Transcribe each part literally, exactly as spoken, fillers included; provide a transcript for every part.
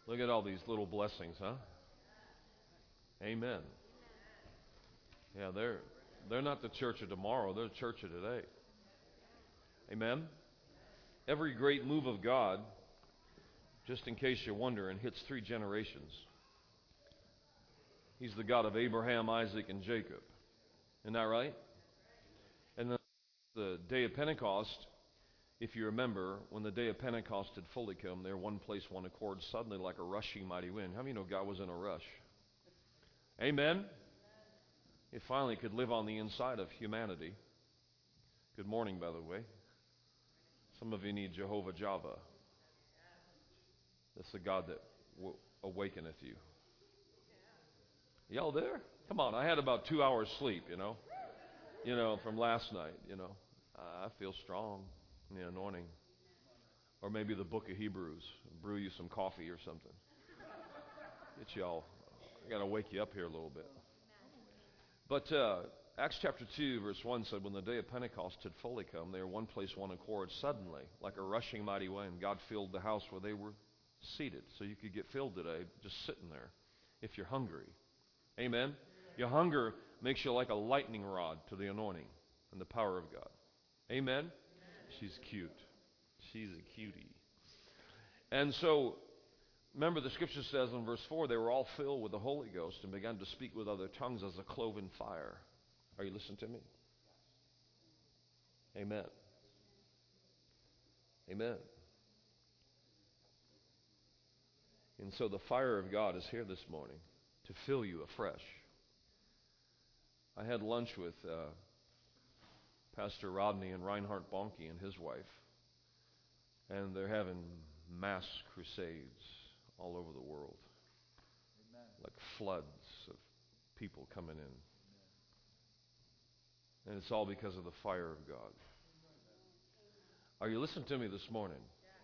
Look at all these little blessings, huh? Amen. Yeah, they're they're not the church of tomorrow, they're the church of today. Amen. Every great move of God, just in case you're wondering, hits three generations. He's the God of Abraham, Isaac, and Jacob. Isn't that right? And then the day of Pentecost, if you remember, when the day of Pentecost had fully come, there one place, one accord, suddenly like a rushing mighty wind. How many know God was in a rush? Amen? It finally could live on the inside of humanity. Good morning, by the way. Some of you need Jehovah Java. That's the God that w- awakeneth you. Y'all there? Come on, I had about two hours sleep, you know. You know, from last night, you know. I feel strong in the anointing. Or maybe the book of Hebrews. Brew you some coffee or something. Get y'all. I got to wake you up here a little bit. But uh, Acts chapter two, verse one said, when the day of Pentecost had fully come, they were one place, one accord. Suddenly, like a rushing mighty wind, God filled the house where they were seated. So you could get filled today just sitting there if you're hungry. Amen? Your hunger makes you like a lightning rod to the anointing and the power of God. Amen? Amen. She's cute. She's a cutie. And so, remember the scripture says in verse four, they were all filled with the Holy Ghost and began to speak with other tongues as a cloven fire. Are you listening to me? Amen. Amen. And so the fire of God is here this morning to fill you afresh. I had lunch with uh, Pastor Rodney and Reinhard Bonnke and his wife, and they're having mass crusades all over the world. Amen. Like floods of people coming in. And it's all because of the fire of God. Are you listening to me this morning?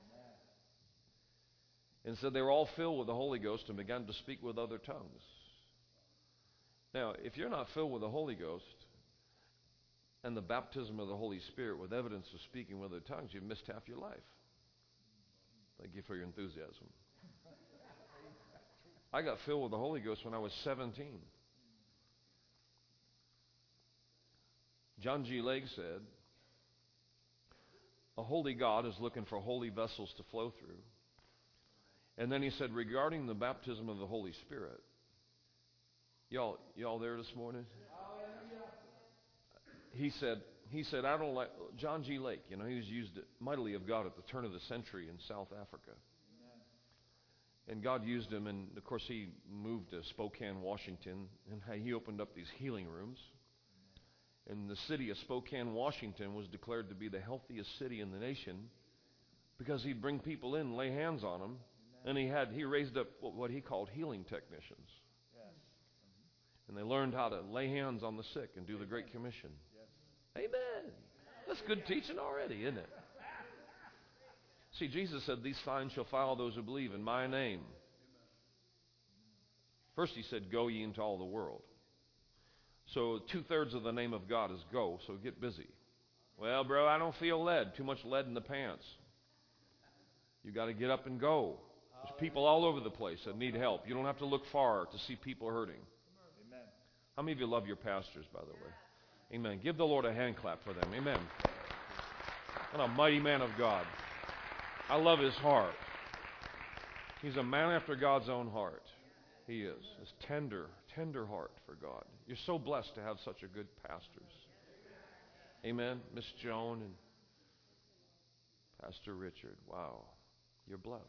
And said they were all filled with the Holy Ghost and began to speak with other tongues. Now, if you're not filled with the Holy Ghost and the baptism of the Holy Spirit with evidence of speaking with other tongues, you've missed half your life. Thank you for your enthusiasm. I got filled with the Holy Ghost when I was seventeen. John G. Lake said, a holy God is looking for holy vessels to flow through. And then he said, regarding the baptism of the Holy Spirit, y'all, y'all there this morning? He said, he said, I don't like, John G. Lake, you know, he was used mightily of God at the turn of the century in South Africa. And God used him, and of course he moved to Spokane, Washington, and he opened up these healing rooms. And the city of Spokane, Washington was declared to be the healthiest city in the nation because he'd bring people in, lay hands on them, and he had he raised up what he called healing technicians. And they learned how to lay hands on the sick and do the Great Commission. Amen. That's good teaching already, isn't it? See, Jesus said, these signs shall follow those who believe in my name. First he said, go ye into all the world. So two-thirds of the name of God is go, so get busy. Well, bro, I don't feel lead. Too much lead in the pants. You got to get up and go. There's people all over the place that need help. You don't have to look far to see people hurting. Amen. How many of you love your pastors, by the way? Amen. Give the Lord a hand clap for them. Amen. What a mighty man of God. I love his heart. He's a man after God's own heart. He is. His tender, tender heart for God. You're so blessed to have such a good pastors. Amen. Miss Joan and Pastor Richard. Wow. You're blessed.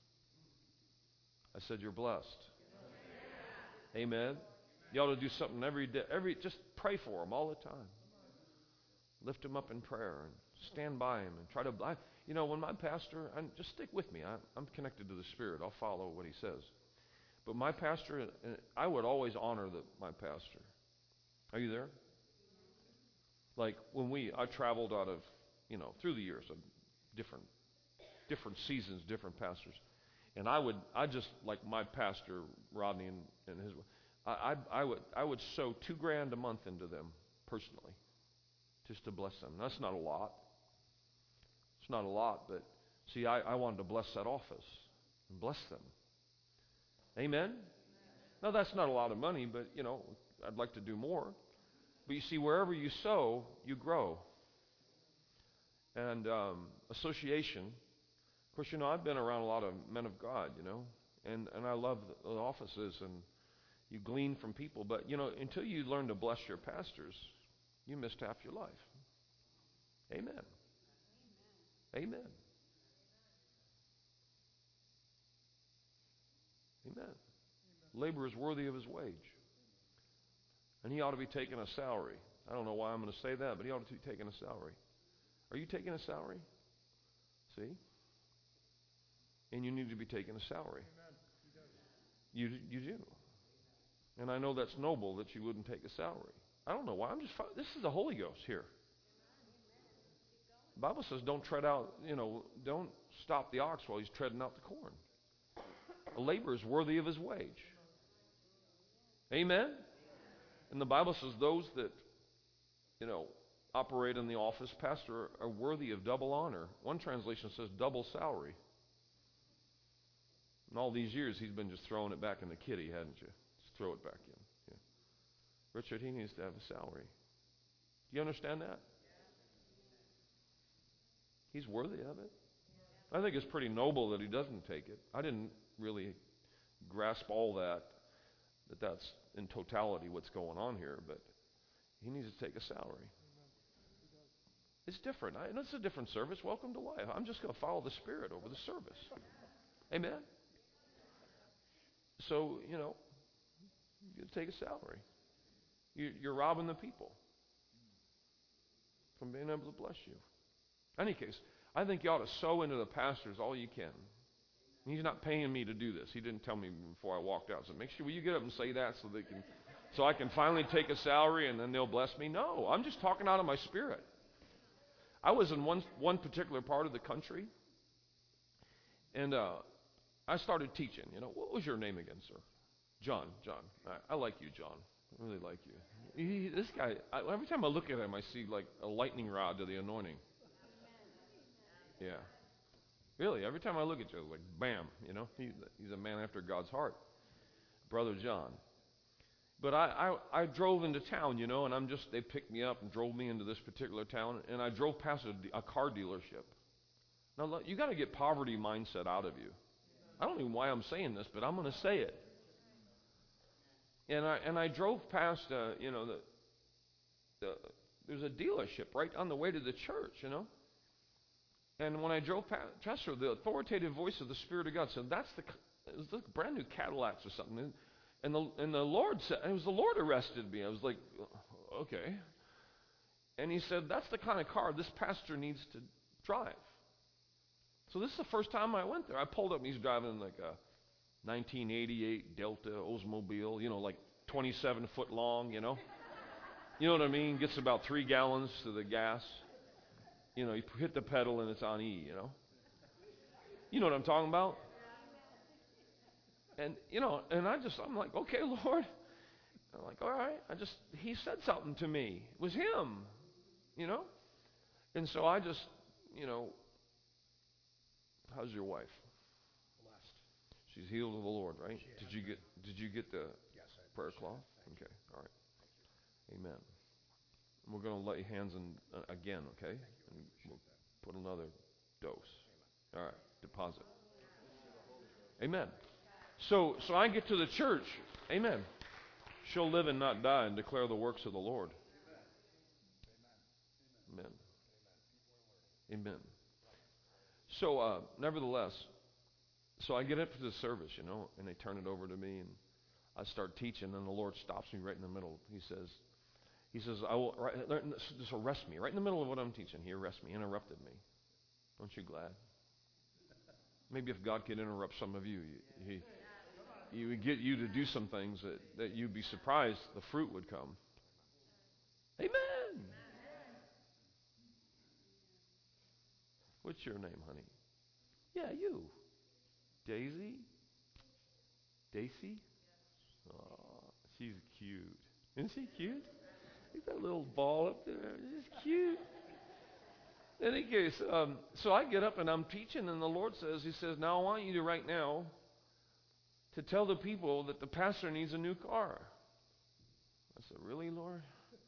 I said you're blessed. Amen. You ought to do something every day. Every, just pray for them all the time. Lift them up in prayer and stand by him and try to. I, you know, when my pastor, and just stick with me. I, I'm connected to the Spirit. I'll follow what he says. But my pastor, I would always honor the, my pastor. Are you there? Like when we, I traveled out of, you know, through the years of different, different seasons, different pastors. And I would, I just, like my pastor, Rodney, and, and his, I, I, I would, I would sow two grand a month into them personally, just to bless them. That's not a lot. It's not a lot, but see, I, I wanted to bless that office and bless them. Amen? Now, that's not a lot of money, but, you know, I'd like to do more. But you see, wherever you sow, you grow. And um, association, of course, you know, I've been around a lot of men of God, you know, and, and I love the, the offices, and you glean from people. But, you know, until you learn to bless your pastors, you missed half your life. Amen. Amen. Amen. Labor is worthy of his wage. And he ought to be taking a salary. I don't know why I'm going to say that, but he ought to be taking a salary. Are you taking a salary? See? And you need to be taking a salary. You, you do. And I know that's noble that you wouldn't take a salary. I don't know why. I'm just, this is the Holy Ghost here. The Bible says don't tread out, you know, don't stop the ox while he's treading out the corn. A laborer is worthy of his wage. Amen? And the Bible says those that, you know, operate in the office, pastor, are worthy of double honor. One translation says double salary. In all these years, he's been just throwing it back in the kitty, hadn't you? Just throw it back in. Yeah. Richard, he needs to have a salary. Do you understand that? He's worthy of it. I think it's pretty noble that he doesn't take it. I didn't really grasp all that, that that's in totality what's going on here, but he needs to take a salary. It's different. I, it's a different service. Welcome to life. I'm just going to follow the Spirit over the service. Amen? So, you know, you take a salary. You, you're robbing the people from being able to bless you. In any case, I think you ought to sow into the pastors all you can. He's not paying me to do this. He didn't tell me before I walked out. So make sure, will you get up and say that so they can, so I can finally take a salary and then they'll bless me? No, I'm just talking out of my spirit. I was in one one particular part of the country, and uh, I started teaching. You know, what was your name again, sir? John. John. I, I like you, John. I really like you. He, this guy. I, every time I look at him, I see like a lightning rod to the anointing. Yeah. Really, every time I look at you, like, bam, you know, he, he's a man after God's heart. Brother John. But I, I, I drove into town, you know, and I'm just, they picked me up and drove me into this particular town, and I drove past a, a car dealership. Now, you got to get poverty mindset out of you. I don't know why I'm saying this, but I'm going to say it. And I, and I drove past, uh, you know, the, the, there's a dealership right on the way to the church, you know. And when I drove past her, the authoritative voice of the Spirit of God said, that's the, it was like brand new Cadillacs or something. And, and the and the Lord said, it was the Lord arrested me. I was like, okay. And he said, that's the kind of car this pastor needs to drive. So this is the first time I went there. I pulled up and he's driving like a nineteen eighty-eight Delta Oldsmobile, you know, like twenty-seven foot long, you know. You know what I mean? Gets about three gallons to the gas. You know, you hit the pedal and it's on E, you know. You know what I'm talking about? And, you know, and I just, I'm like, okay, Lord. I'm like, all right. I just, he said something to me. It was him, you know. And so I just, you know, how's your wife? Blessed. She's healed of the Lord, right? She Did you get, did you get the Yes, I prayer appreciate cloth? that. Thank Okay, you. all right. Amen. And we're going to lay hands in uh, again, okay? Thank you. I And appreciate we'll that. put another dose. Amen. All right, deposit. Amen. So, so I get to the church. Amen. She'll live and not die and declare the works of the Lord. Amen. Amen. Amen. So, uh, nevertheless, so I get up to the service, you know, and they turn it over to me, and I start teaching, and the Lord stops me right in the middle. He says, He says, I will right, just arrest me right in the middle of what I'm teaching. He arrested me, interrupted me. Aren't you glad? Maybe if God could interrupt some of you, He. He would get you to do some things that, that you'd be surprised the fruit would come. Amen. What's your name, honey? Yeah, you. Daisy? Daisy? Oh, she's cute. Isn't she cute? Look at that little ball up there. She's cute. In any case, um, so I get up and I'm teaching, and the Lord says, He says, now I want you to right now to tell the people that the pastor needs a new car. I said, really, Lord?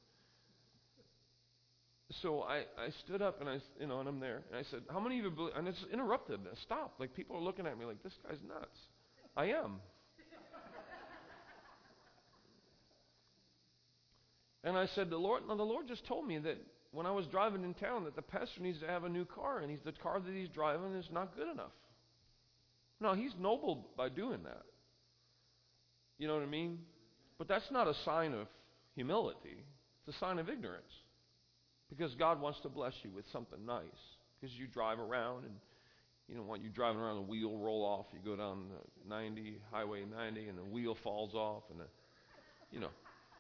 So I, I stood up and I, you know, and I'm there. And I said, how many of you believe? And it's interrupted. I stopped. Like, people are looking at me like, this guy's nuts. I am. And I said, the Lord, no, the Lord just told me that when I was driving in town that the pastor needs to have a new car, and he's, the car that he's driving is not good enough. No, he's noble by doing that. You know what I mean? But that's not a sign of humility. It's a sign of ignorance. Because God wants to bless you with something nice. Because you drive around and, you know, when you're driving around, the wheel roll off. You go down ninety, Highway ninety, and the wheel falls off. And, the, you know.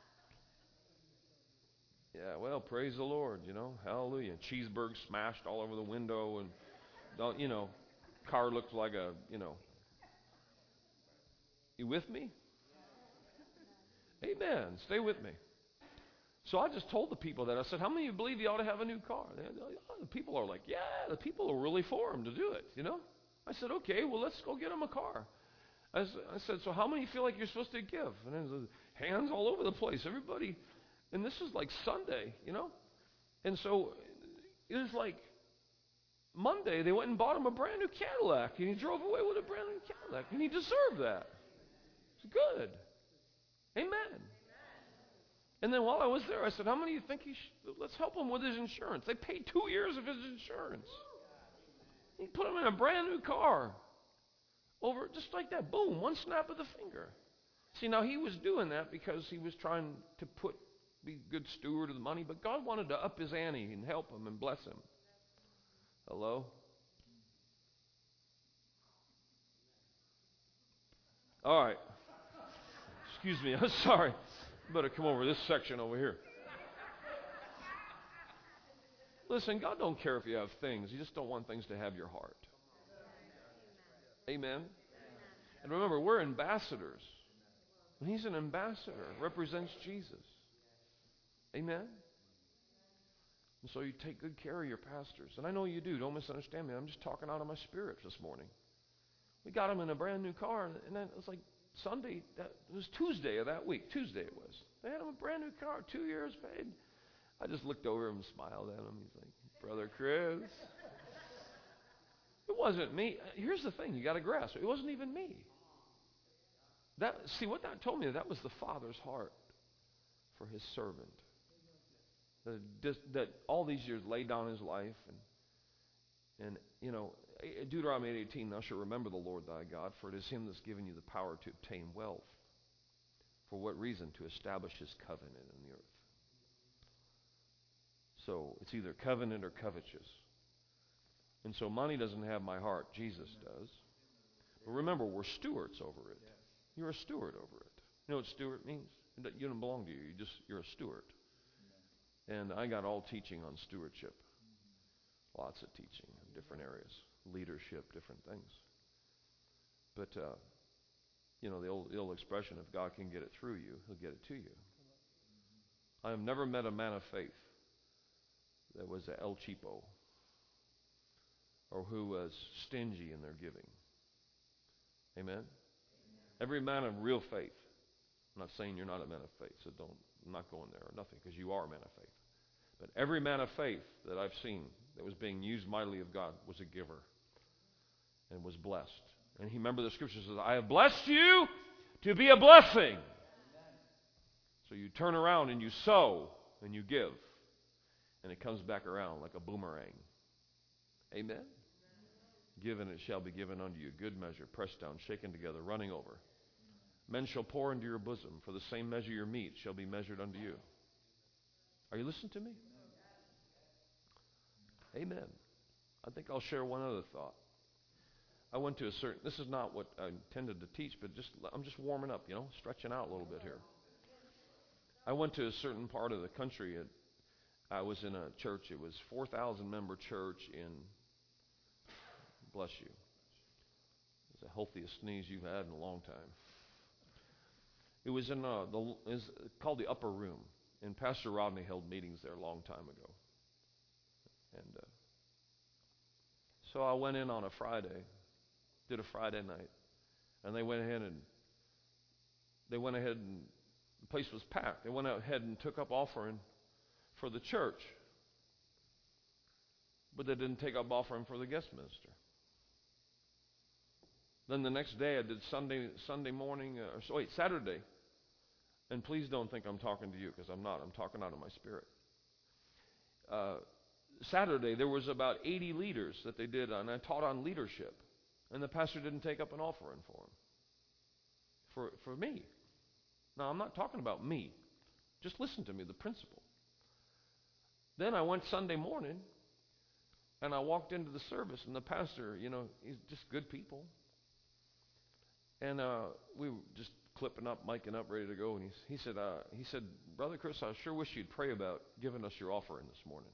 Yeah, well, praise the Lord, you know. Hallelujah. Cheeseburger smashed all over the window. And, don't, you know, car looks like a, you know. You with me? Amen. Stay with me. So I just told the people that. I said, how many of you believe you ought to have a new car? They, oh, the people are like, yeah, the people are really for him to do it, you know. I said, okay, well, let's go get him a car. I, I said, so how many feel like you're supposed to give? And there's hands all over the place. Everybody, and this is like Sunday, you know. And so it was like Monday, they went and bought him a brand new Cadillac, and he drove away with a brand new Cadillac, and he deserved that. It's good. Amen. And then while I was there, I said, how many of you think he should, let's help him with his insurance. They paid two years of his insurance. He put him in a brand new car. Over, just like that, boom, one snap of the finger. See, now he was doing that because he was trying to put, be a good steward of the money, but God wanted to up his ante and help him and bless him. Hello? All right. Excuse me, I'm sorry. Better come over this section over here. Listen, God don't care if you have things. He just don't want things to have your heart. Amen? And remember, we're ambassadors. And he's an ambassador. Represents Jesus. Amen? And so you take good care of your pastors. And I know you do. Don't misunderstand me. I'm just talking out of my spirit this morning. We got him in a brand new car, and then it was like Sunday, that, it was Tuesday of that week. Tuesday it was. They had him a brand new car, two years paid. I just looked over him and smiled at him. He's like, Brother Chris. It wasn't me. Here's the thing, you got to grasp. It wasn't even me. That, see, what that told me, that was the Father's heart for his servant. That, that all these years laid down his life. And, and you know, Deuteronomy eight eighteen, thou shalt remember the Lord thy God, for it is him that's given you the power to obtain wealth. For what reason? To establish his covenant in the earth. So it's either covenant or covetous. And so money doesn't have my heart. Jesus does. But remember, we're stewards over it. You're a steward over it. You know what steward means? You don't belong to you. You just, you're a steward. And I got all teaching on stewardship. Lots of teaching in different areas. Leadership, different things. But, uh, you know, the old, the old expression, if God can get it through you, he'll get it to you. I have never met a man of faith that was a El Cheapo or who was stingy in their giving. Amen? Amen? Every man of real faith. I'm not saying you're not a man of faith, so don't, I'm not going there or nothing, because you are a man of faith. But every man of faith that I've seen that was being used mightily of God was a giver and was blessed. And he, remember the scripture says, I have blessed you to be a blessing. So you turn around and you sow and you give. And it comes back around like a boomerang. Amen? Give and it shall be given unto you. Good measure, pressed down, shaken together, running over. Men shall pour into your bosom, for the same measure your meat shall be measured unto you. Are you listening to me? Amen. I think I'll share one other thought. I went to a certain, this is not what I intended to teach, but just I'm just warming up, you know, stretching out a little bit here. I went to a certain part of the country. It, I was in a church. It was four thousand member church in, bless you, it's the healthiest sneeze you've had in a long time. It was in uh, the, it's called the Upper Room. And Pastor Rodney held meetings there a long time ago. And uh, so I went in on a Friday, did a Friday night, and they went ahead and they went ahead and the place was packed. They went ahead and took up offering for the church. But they didn't take up offering for the guest minister. Then the next day I did Sunday Sunday morning, uh, or so, wait, Saturday. And please don't think I'm talking to you, because I'm not. I'm talking out of my spirit. Uh, Saturday there was about eighty leaders that they did, and I taught on leadership. And the pastor didn't take up an offering for him. For, for me. Now, I'm not talking about me. Just listen to me, the principle. Then I went Sunday morning, and I walked into the service, and the pastor, you know, he's just good people. And uh, we were just clipping up, miking up, ready to go. And he, he said, uh, he said, Brother Chris, I sure wish you'd pray about giving us your offering this morning.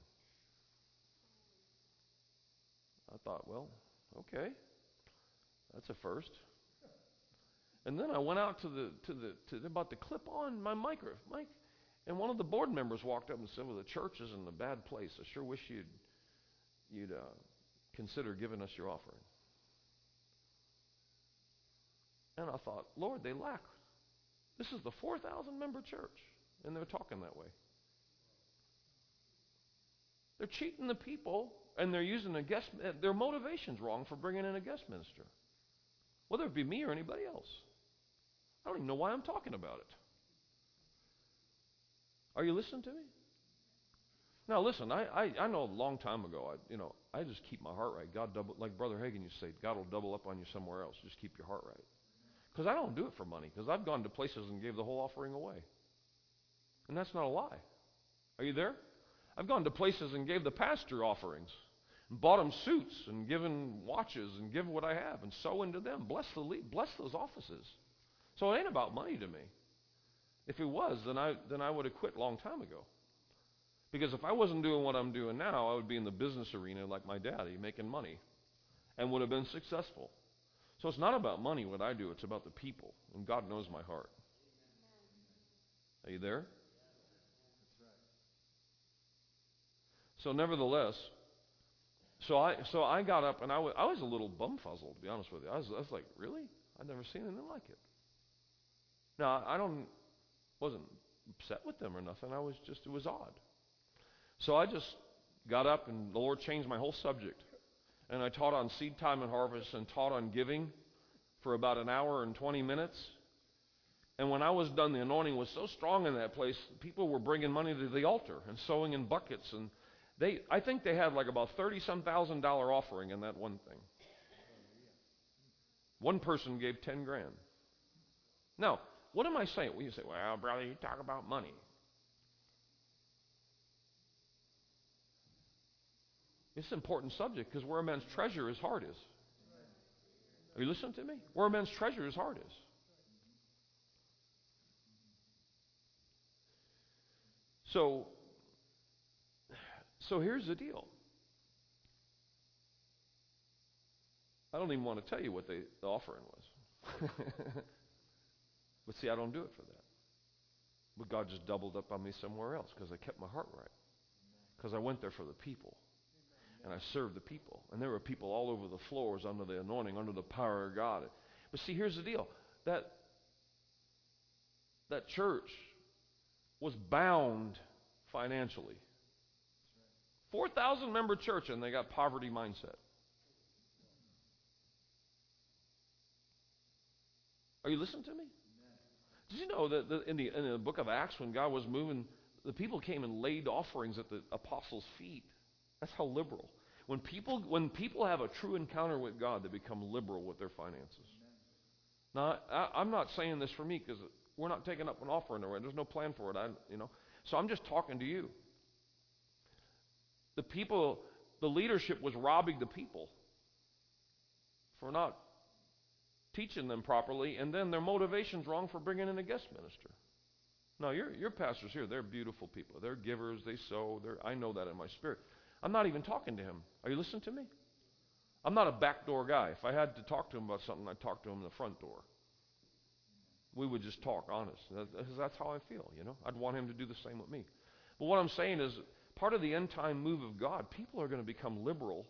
I thought, well, okay. That's a first. And then I went out to the to the to about to clip on my mic, mic, and one of the board members walked up and said, "Well, the church is in a bad place. I sure wish you'd you'd uh, consider giving us your offering." And I thought, Lord, they lack. This is the four thousand member church, and they're talking that way. They're cheating the people, and they're using a guest. Their motivation's wrong for bringing in a guest minister. Whether it be me or anybody else. I don't even know why I'm talking about it. Are you listening to me? Now listen, I, I, I know a long time ago, I, you know, I just keep my heart right. God double, like Brother Hagin used to say, God will double up on you somewhere else. Just keep your heart right. Because I don't do it for money. Because I've gone to places and gave the whole offering away. And that's not a lie. Are you there? I've gone to places and gave the pastor offerings. And bought them suits and given watches and given what I have and sow into them. Bless the lead, bless those offices. So it ain't about money to me. If it was, then I then I would have quit a long time ago. Because if I wasn't doing what I'm doing now, I would be in the business arena like my daddy, making money, and would have been successful. So it's not about money what I do, it's about the people. And God knows my heart. Are you there? So nevertheless, So I so I got up, and I was, I was a little bumfuzzled, to be honest with you. I was, I was like, really? I'd never seen anything like it. Now, I don't wasn't upset with them or nothing. I was just, it was odd. So I just got up, and the Lord changed my whole subject. And I taught on seed time and harvest and taught on giving for about an hour and twenty minutes. And when I was done, the anointing was so strong in that place, people were bringing money to the altar and sowing in buckets, and They, I think they had like about thirty-some thousand dollar offering in that one thing. One person gave ten grand. Now, what am I saying? Well, you say, well, brother, you talk about money. It's an important subject because where a man's treasure, his heart is. Are you listening to me? Where a man's treasure, his heart is. So, So here's the deal. I don't even want to tell you what they, the offering was. But see, I don't do it for that. But God just doubled up on me somewhere else because I kept my heart right. Because I went there for the people. And I served the people. And there were people all over the floors under the anointing, under the power of God. But see, here's the deal. That, that church was bound financially. four thousand member church, and they got poverty mindset. Are you listening to me? Did you know that the, in, the, in the book of Acts, when God was moving, the people came and laid offerings at the apostles' feet? That's how liberal. When people, when people have a true encounter with God, they become liberal with their finances. Now, I, I'm not saying this for me because we're not taking up an offering or there's no plan for it. I, you know, so I'm just talking to you. The people, the leadership was robbing the people for not teaching them properly, and then their motivation's wrong for bringing in a guest minister. Now, your your pastors here, they're beautiful people. They're givers. They sow. They're, I know that in my spirit. I'm not even talking to him. Are you listening to me? I'm not a backdoor guy. If I had to talk to him about something, I'd talk to him in the front door. We would just talk honest. That's how I feel, you know. I'd want him to do the same with me. But what I'm saying is, part of the end-time move of God, people are going to become liberal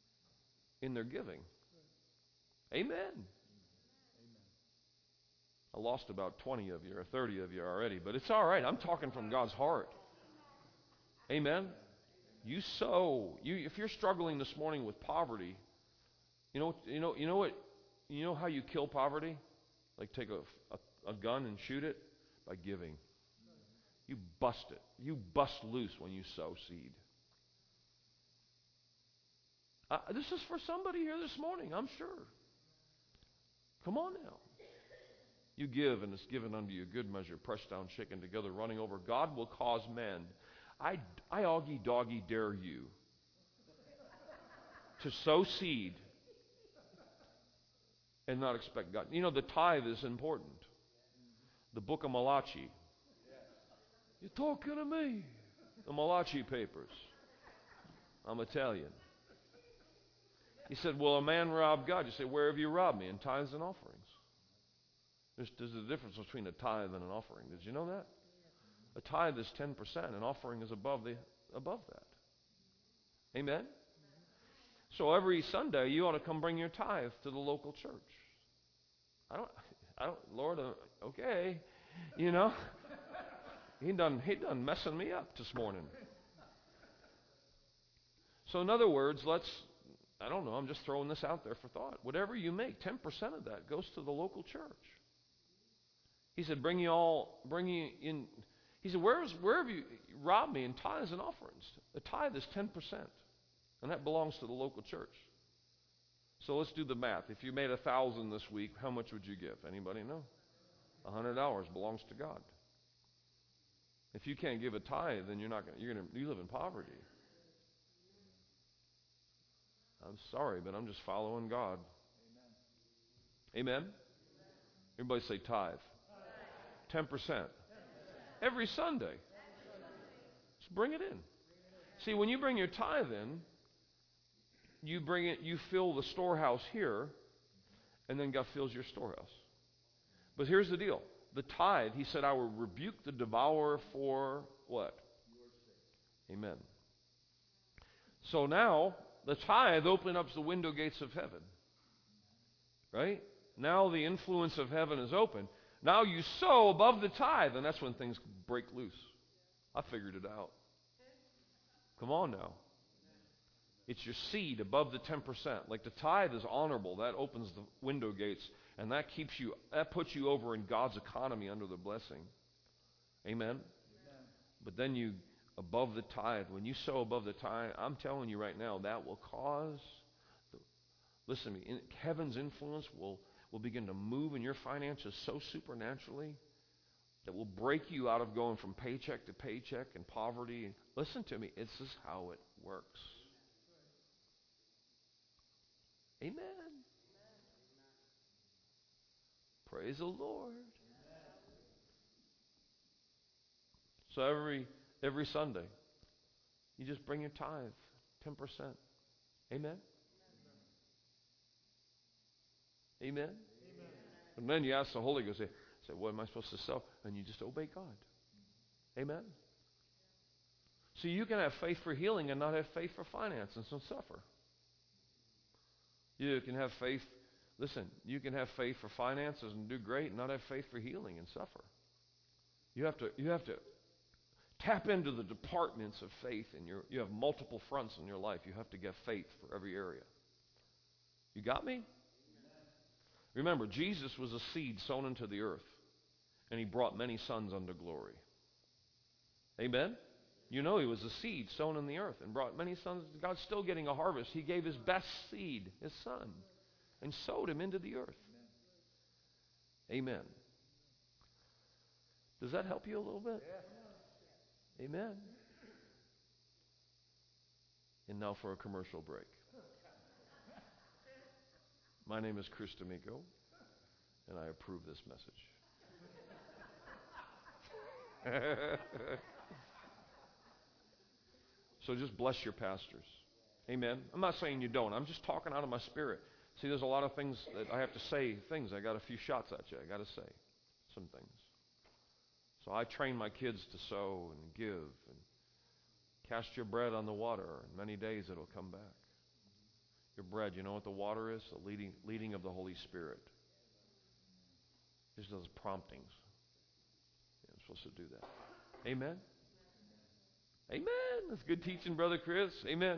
in their giving. Amen. I lost about twenty of you or thirty of you already, but it's all right. I'm talking from God's heart. Amen. You sow. You, if you're struggling this morning with poverty, you know, you know, you know what, you know how you kill poverty? Like take a, a, a gun and shoot it? By giving. You bust it. You bust loose when you sow seed. Uh, this is for somebody here this morning, I'm sure. Come on now. You give, and it's given unto you good measure, pressed down, shaken together, running over. God will cause men. I, I augie doggy dare you to sow seed and not expect God. You know, the tithe is important. The book of Malachi. You're talking to me. The Malachi papers. I'm Italian. He said, will a man rob God? You say, where have you robbed me? In tithes and offerings. There's, there's a difference between a tithe and an offering. Did you know that? A tithe is ten percent. An offering is above the above that. Amen? So every Sunday, you ought to come bring your tithe to the local church. I don't, I don't, Lord, uh, okay. You know? He done, he done messing me up this morning. So in other words, let's, I don't know, I'm just throwing this out there for thought. Whatever you make, ten percent of that goes to the local church. He said, bring you all, bring you in. He said, where, is, where have you robbed me in tithes and offerings? A tithe is ten percent, and that belongs to the local church. So let's do the math. If you made a thousand this week, how much would you give? Anybody know? A hundred dollars belongs to God. If you can't give a tithe, then you're not going. You're going to. You live in poverty. I'm sorry, but I'm just following God. Amen. Amen? Everybody say tithe. Ten percent. Every Sunday. Just bring it in. See, when you bring your tithe in, you bring it. You fill the storehouse here, and then God fills your storehouse. But here's the deal. The tithe, he said, I will rebuke the devourer for what? Amen. So now, the tithe opens up the window gates of heaven. Right? Now the influence of heaven is open. Now you sow above the tithe, and that's when things break loose. I figured it out. Come on now. It's your seed above the ten percent. Like the tithe is honorable. That opens the window gates. And that keeps you, that puts you over in God's economy under the blessing. Amen? Amen. But then you, above the tithe, when you sow above the tithe, I'm telling you right now, that will cause, the, listen to me, in, heaven's influence will, will begin to move in your finances so supernaturally that will break you out of going from paycheck to paycheck and poverty. Listen to me, this is how it works. Amen. Praise the Lord. So every every Sunday, you just bring your tithe, ten percent. Amen? Amen? Amen? And then you ask the Holy Ghost, say, say, what am I supposed to sow? And you just obey God. Amen? So you can have faith for healing and not have faith for finance and so suffer. You can have faith. Listen, you can have faith for finances and do great and not have faith for healing and suffer. You have to you have to tap into the departments of faith in your you have multiple fronts in your life. You have to get faith for every area. You got me? Remember, Jesus was a seed sown into the earth, and he brought many sons unto glory. Amen? You know he was a seed sown in the earth and brought many sons. God's still getting a harvest. He gave his best seed, his son, and sowed him into the earth. Amen. Does that help you a little bit? Yeah. Amen. And now for a commercial break. My name is Chris D'Amico, and I approve this message. So just bless your pastors. Amen. I'm not saying you don't. I'm just talking out of my spirit. See, there's a lot of things that I have to say, things. I got a few shots at you. I got to say some things. So I train my kids to sow and give and cast your bread on the water. In many days it'll come back. Your bread, you know what the water is? The leading, leading of the Holy Spirit. Just those promptings. Yeah, I'm supposed to do that. Amen? Amen. That's good teaching, Brother Chris. Amen.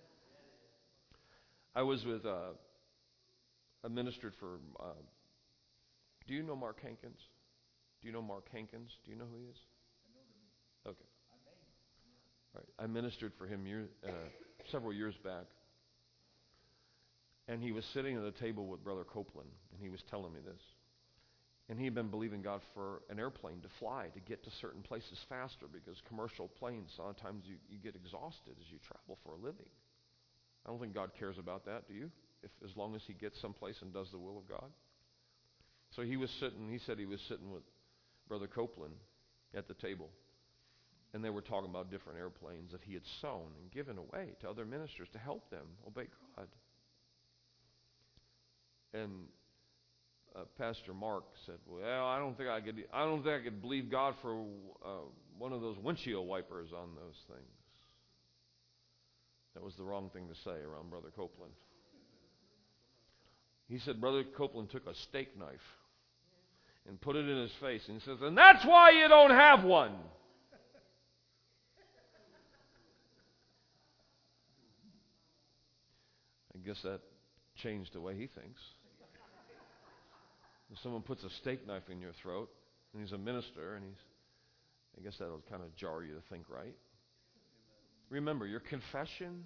I was with, uh, I ministered for, uh, do you know Mark Hankins? Do you know Mark Hankins? Do you know who he is? Okay. All right. I ministered for him year, uh, several years back. And he was sitting at a table with Brother Copeland, and he was telling me this. And he had been believing God for an airplane to fly, to get to certain places faster, because commercial planes, sometimes you, you get exhausted as you travel for a living. I don't think God cares about that, do you? If as long as he gets someplace and does the will of God. So he was sitting, he said he was sitting with Brother Copeland at the table. And they were talking about different airplanes that he had sown and given away to other ministers to help them obey God. And uh, Pastor Mark said, "Well, I don't think I could. I don't think I could believe God for uh, one of those windshield wipers on those things." That was the wrong thing to say around Brother Copeland. He said Brother Copeland took a steak knife and put it in his face, and he says, "And that's why you don't have one." I guess that changed the way he thinks. If someone puts a steak knife in your throat, and he's a minister, and he's, I guess that'll kind of jar you to think right. Remember, your confession,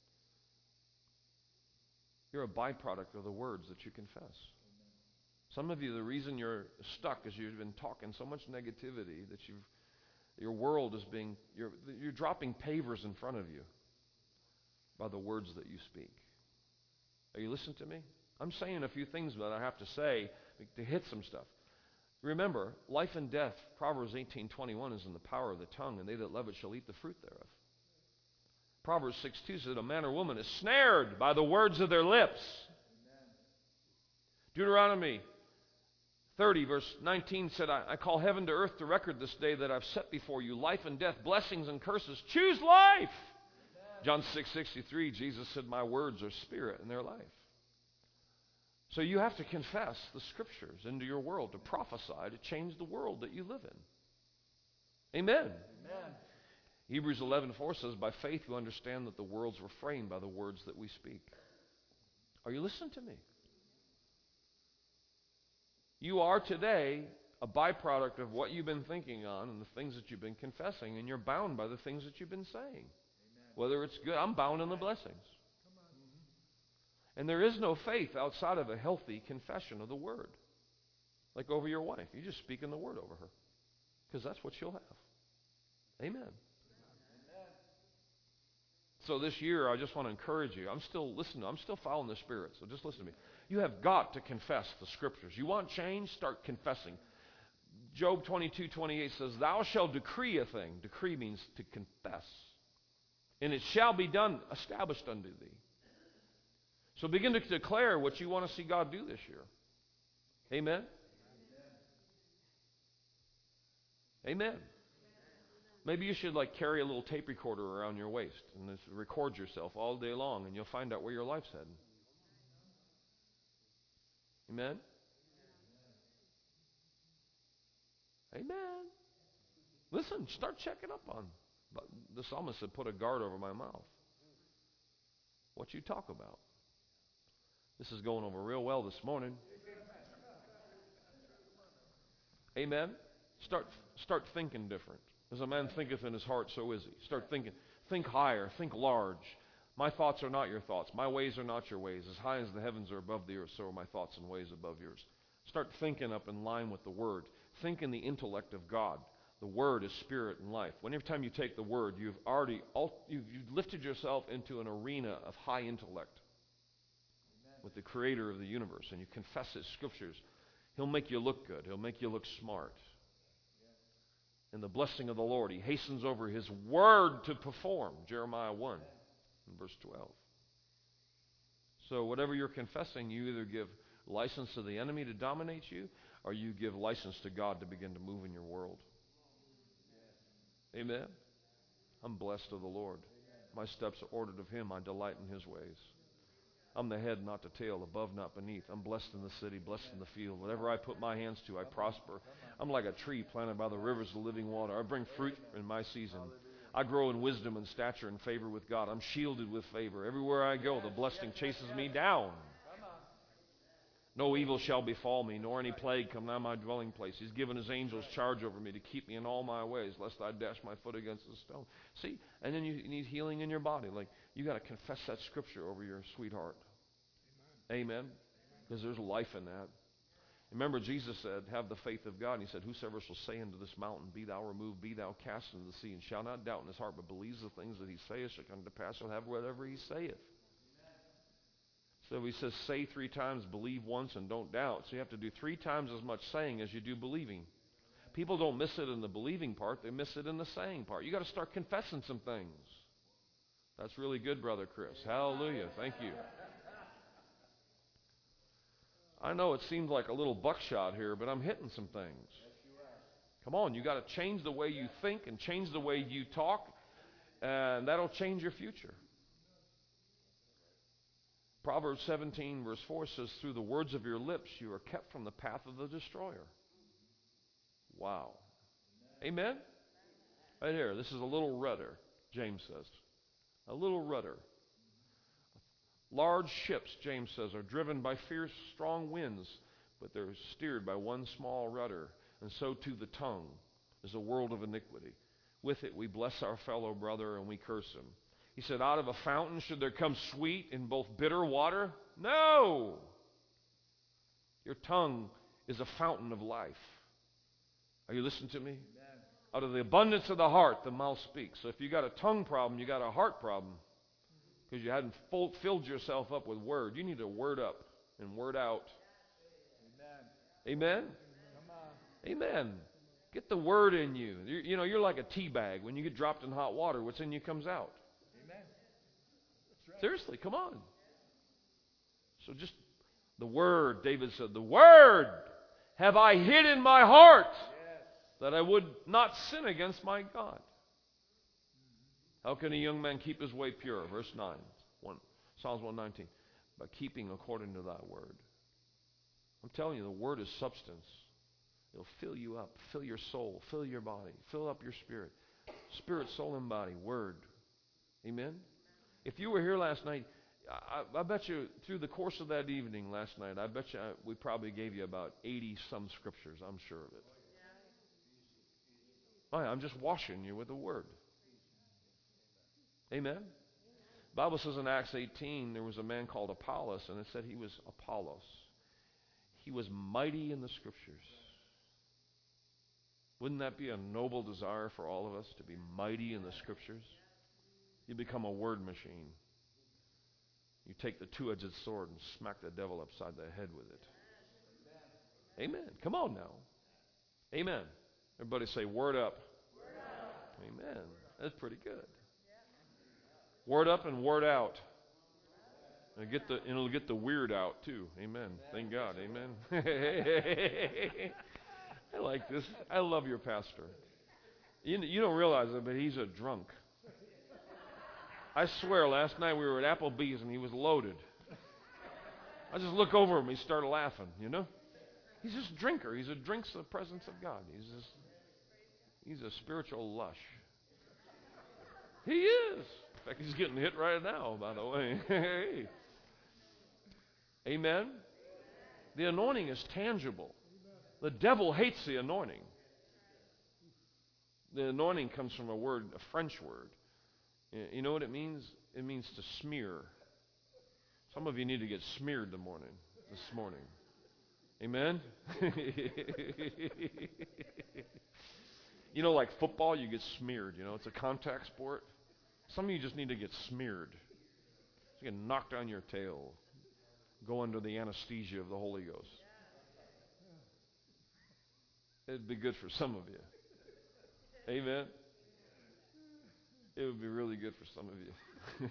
you're a byproduct of the words that you confess. Some of you, the reason you're stuck is you've been talking so much negativity that you've, your world is being, you're, you're dropping pavers in front of you by the words that you speak. Are you listening to me? I'm saying a few things that I have to say to hit some stuff. Remember, life and death, Proverbs eighteen twenty-one, is in the power of the tongue, and they that love it shall eat the fruit thereof. Proverbs six two says, a man or woman is snared by the words of their lips. Amen. Deuteronomy thirty, verse nineteen said, I, I call heaven to earth to record this day that I've set before you life and death, blessings and curses. Choose life. Amen. John six sixty-three, Jesus said, my words are spirit and they're life. So you have to confess the Scriptures into your world, to prophesy, to change the world that you live in. Amen. Amen. Hebrews eleven four says, by faith we understand that the worlds were framed by the words that we speak. Are you listening to me? You are today a byproduct of what you've been thinking on and the things that you've been confessing, and you're bound by the things that you've been saying. Amen. Whether it's good, I'm bound in the blessings. And there is no faith outside of a healthy confession of the Word. Like over your wife. You just speak in the Word over her. Because that's what she'll have. Amen. Amen. So this year, I just want to encourage you. I'm still listening. I'm still following the Spirit. So just listen to me. You have got to confess the Scriptures. You want change? Start confessing. Job twenty-two twenty-eight says, thou shalt decree a thing. Decree means to confess. And it shall be done, established unto thee. So begin to declare what you want to see God do this year. Amen? Amen. Amen. Maybe you should like carry a little tape recorder around your waist and just record yourself all day long, and you'll find out where your life's heading. Amen? Amen. Listen, start checking up on. The psalmist said, put a guard over my mouth. What you talk about. This is going over real well this morning. Amen. Start start thinking different. As a man thinketh in his heart, so is he. Start thinking. Think higher. Think large. My thoughts are not your thoughts. My ways are not your ways. As high as the heavens are above the earth, so are my thoughts and ways above yours. Start thinking up in line with the Word. Think in the intellect of God. The Word is spirit and life. Whenever time you take the Word, you've already you've, you've lifted yourself into an arena of high intellect with the Creator of the universe, and you confess His Scriptures. He'll make you look good. He'll make you look smart. In the blessing of the Lord, He hastens over His word to perform. Jeremiah one, verse twelve. So whatever you're confessing, you either give license to the enemy to dominate you, or you give license to God to begin to move in your world. Amen? I'm blessed of the Lord. My steps are ordered of Him. I delight in His ways. I'm the head, not the tail, above, not beneath. I'm blessed in the city, blessed in the field. Whatever I put my hands to, I prosper. I'm like a tree planted by the rivers of living water. I bring fruit in my season. I grow in wisdom and stature and favor with God. I'm shielded with favor. Everywhere I go, the blessing chases me down. No evil shall befall me, nor any plague come nigh my dwelling place. He's given his angels charge over me to keep me in all my ways, lest I dash my foot against the stone. See, and then you need healing in your body. Like, you got to confess that scripture over your sweetheart. Amen. Because there's life in that. Remember, Jesus said, have the faith of God. And he said, whosoever shall say unto this mountain, be thou removed, be thou cast into the sea, and shall not doubt in his heart, but believes the things that he saith shall come to pass, shall have whatever he saith. So he says, say three times, believe once, and don't doubt. So you have to do three times as much saying as you do believing. People don't miss it in the believing part. They miss it in the saying part. You got to start confessing some things. That's really good, Brother Chris. Hallelujah. Thank you. I know it seems like a little buckshot here, but I'm hitting some things. Come on, you got to change the way you think and change the way you talk, and that'll change your future. Proverbs seventeen verse four says, through the words of your lips you are kept from the path of the destroyer. Wow. Amen? Right here, this is a little rudder, James says. A little rudder. Large ships, James says, are driven by fierce, strong winds, but they're steered by one small rudder. And so too the tongue is a world of iniquity. With it we bless our fellow brother and we curse him. He said, out of a fountain should there come sweet in both bitter water? No! Your tongue is a fountain of life. Are you listening to me? Amen. Out of the abundance of the heart, the mouth speaks. So if you got a tongue problem, you got a heart problem. Because you hadn't full, filled yourself up with word. You need to word up and word out. Amen? Amen? Amen. Get the word in you. You're, you know, you're like a tea bag. When you get dropped in hot water, what's in you comes out. Amen. Right. Seriously, come on. So just the word, David said, the word have I hid in my heart, yes, that I would not sin against my God. How can a young man keep his way pure? Verse nine, one, Psalms one nineteen. By keeping according to thy word. I'm telling you, the word is substance. It'll fill you up, fill your soul, fill your body, fill up your spirit. Spirit, soul, and body, word. Amen? If you were here last night, I, I bet you through the course of that evening last night, I bet you I, we probably gave you about eighty some scriptures. I'm sure of it. Oh, yeah, I'm just washing you with the word. Amen? The Bible says in Acts eighteen, there was a man called Apollos, and it said he was Apollos. He was mighty in the scriptures. Wouldn't that be a noble desire for all of us to be mighty in the scriptures? You become a word machine. You take the two-edged sword and smack the devil upside the head with it. Amen. Amen. Come on now. Amen. Everybody say, word up. Word up. Amen. That's pretty good. Word up and word out. And get the, and it'll get the weird out too. Amen. Thank God. Amen. I like this. I love your pastor. You, you don't realize it, but he's a drunk. I swear, last night we were at Applebee's and he was loaded. I just look over him, he started laughing, you know? He's just a drinker. He's a drinks the presence of God. He's just, he's a spiritual lush. He is. In fact, he's getting hit right now, by the way. Hey. Amen? The anointing is tangible. The devil hates the anointing. The anointing comes from a word, a French word. You know what it means? It means to smear. Some of you need to get smeared the morning, this morning. Amen? You know, like football, you get smeared. You know, it's a contact sport. Some of you just need to get smeared. You get knocked on your tail. Go under the anesthesia of the Holy Ghost. It'd be good for some of you. Amen? It would be really good for some of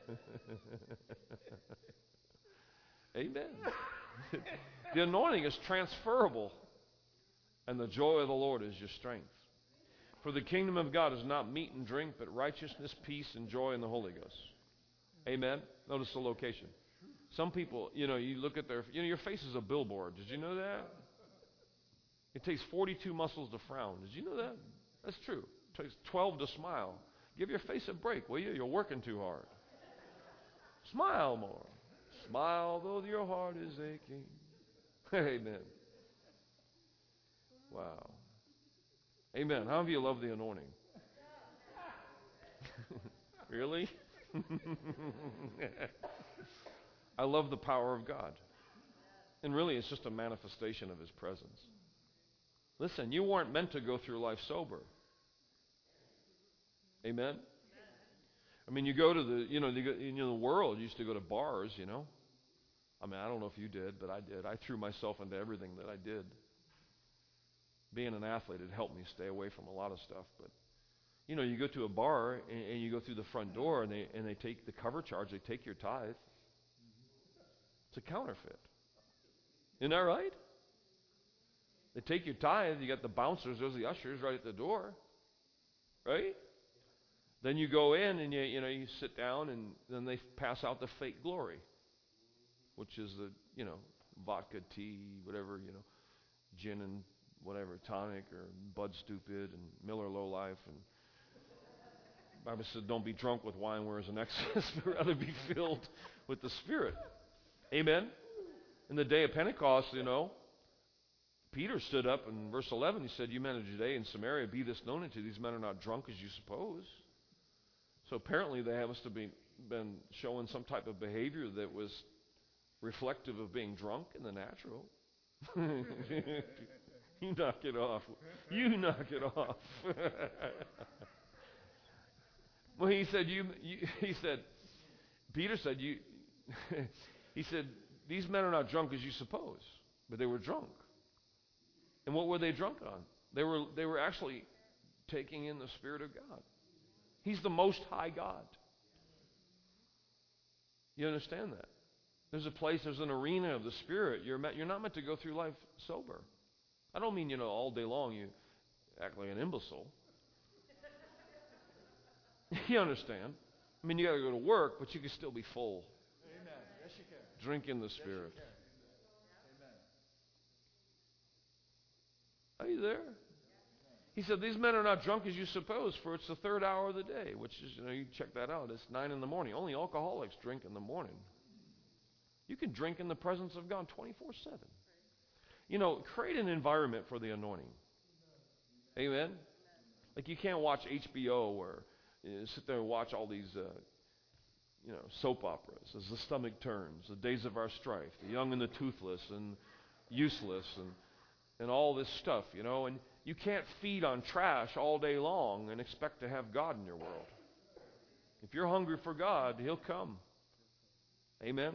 you. Amen. The anointing is transferable, and the joy of the Lord is your strength. For the kingdom of God is not meat and drink, but righteousness, peace, and joy in the Holy Ghost. Amen. Notice the location. Some people, you know, you look at their, you know, your face is a billboard. Did you know that? It takes forty-two muscles to frown. Did you know that? That's true. It takes twelve to smile. Give your face a break, will you? You're working too hard. Smile more. Smile though your heart is aching. Amen. Wow. Amen. How many of you love the anointing? Really? I love the power of God. And really, it's just a manifestation of His presence. Listen, you weren't meant to go through life sober. Amen? I mean, you go to the, you know, you, go, you know, the world used to go to bars, you know. I mean, I don't know if you did, but I did. I threw myself into everything that I did. Being an athlete, it helped me stay away from a lot of stuff. But, you know, you go to a bar and, and you go through the front door and they and they take the cover charge. They take your tithe. It's a counterfeit. Isn't that right? They take your tithe. You got the bouncers. There's the ushers right at the door. Right? Then you go in and you you know you sit down and then they pass out the fake glory, which is the you know vodka, tea, whatever you know, gin and whatever tonic or Bud Stupid and Miller Low Life and the Bible said don't be drunk with wine where there's an excess, but rather be filled with the Spirit. Amen. In the day of Pentecost, you know, Peter stood up in verse eleven. He said, "You men of Judea and Samaria, be this known unto you, these men are not drunk as you suppose." So apparently they must have been, been showing some type of behavior that was reflective of being drunk in the natural. You knock it off. You knock it off. Well, he said, you, you, he said, Peter said, you, he said, these men are not drunk as you suppose, but they were drunk. And what were they drunk on? They were, they were actually taking in the Spirit of God. He's the Most High God. You understand that? There's a place, there's an arena of the Spirit. You're, meant, you're not meant to go through life sober. I don't mean, you know, all day long you act like an imbecile. You understand? I mean, you got to go to work, but you can still be full. Amen. Yes, you can. Drink in the Spirit. Yes, you can. Are you there? He said, these men are not drunk as you suppose, for it's the third hour of the day, which is, you know, you check that out. It's nine in the morning. Only alcoholics drink in the morning. You can drink in the presence of God twenty-four seven. You know, create an environment for the anointing. Amen? Like you can't watch H B O or you know, sit there and watch all these, uh, you know, soap operas as the stomach turns, the days of our strife, the young and the toothless and useless and, and all this stuff, you know. And you can't feed on trash all day long and expect to have God in your world. If you're hungry for God, He'll come. Amen?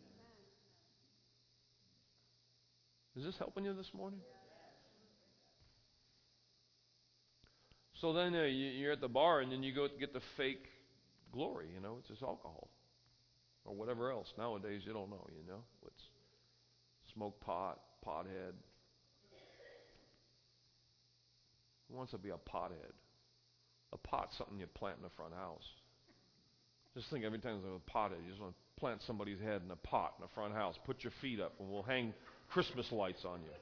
Is this helping you this morning? So then uh, you, you're at the bar and then you go get the fake glory, you know, it's just alcohol or whatever else. Nowadays you don't know, you know. It's smoke pot, pothead. Who wants to be a pothead? A pot's something you plant in the front house. Just think every time there's a pothead, you just want to plant somebody's head in a pot in the front house. Put your feet up and we'll hang Christmas lights on you.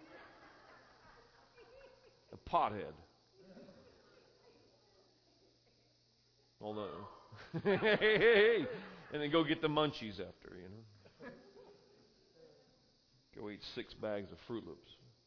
A pothead. All the hey, hey, hey, and then go get the munchies after, you know. Go eat six bags of Fruit Loops.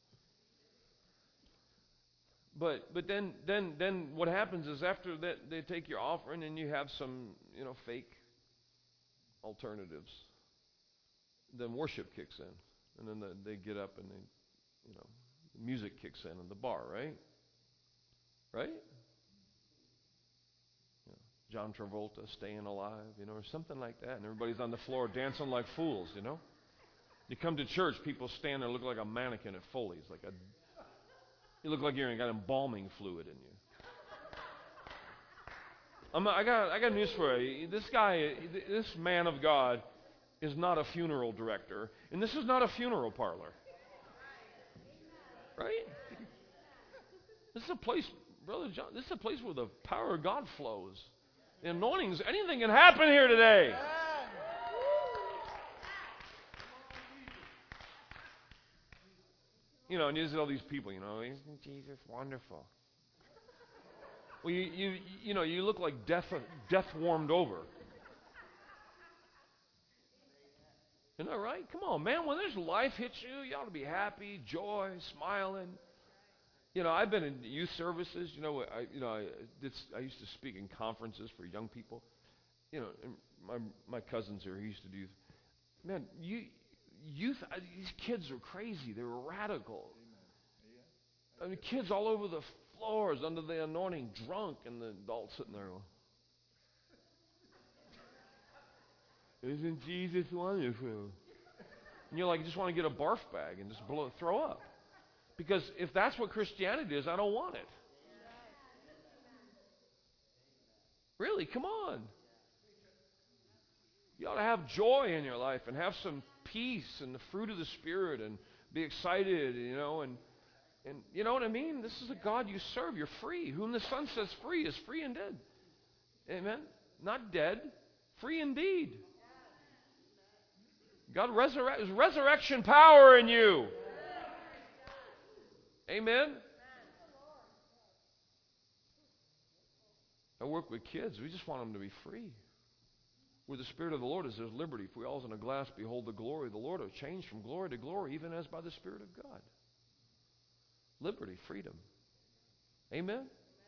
But but then then then what happens is after that they take your offering and you have some, you know, fake alternatives. Then worship kicks in. And then the, they get up and they, you know, the music kicks in in the bar, right? Right? You know, John Travolta, Staying Alive, you know, or something like that. And everybody's on the floor dancing like fools, you know. You come to church, people stand there look like a mannequin at Foley's, like a, you look like you got embalming fluid in you. I'm, I got I got news for you. This guy, this man of God, is not a funeral director, and this is not a funeral parlor. Right? This is a place, Brother John, this is a place where the power of God flows. The anointings, anything can happen here today. You know, and you see all these people, you know, isn't Jesus wonderful? Well, you, you, you know, you look like death, death warmed over. Isn't that right? Come on, man. When there's life hits you, you ought to be happy, joy, smiling. You know, I've been in youth services. You know, I, you know, I, did, I used to speak in conferences for young people. You know, and my my cousins here, he used to do. Man, you, youth. These kids are crazy. They're radical. I mean, kids all over the floors under the anointing, drunk, and the adults sitting there going, "Isn't Jesus wonderful?" And you're like, you just want to get a barf bag and just blow, throw up. Because if that's what Christianity is, I don't want it. Really, come on. You ought to have joy in your life and have some peace and the fruit of the Spirit and be excited, you know, and and you know what I mean? This is a God you serve. You're free. Whom the Son sets free is free indeed. Amen? Not dead, free indeed. God resurrect, there's resurrection power in you. Amen? I work with kids. We just want them to be free. Where the Spirit of the Lord is, there's liberty. If we all in a glass behold the glory of the Lord, have changed from glory to glory, even as by the Spirit of God. Liberty, freedom. Amen?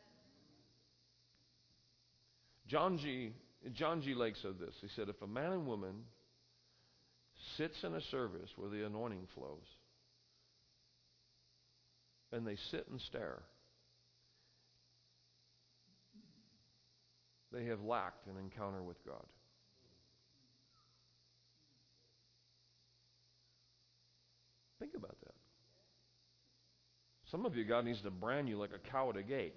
John G. John G. Lake said this. He said, if a man and woman sits in a service where the anointing flows, and they sit and stare, they have lacked an encounter with God. Think about that. Some of you, God needs to brand you like a cow at a gate.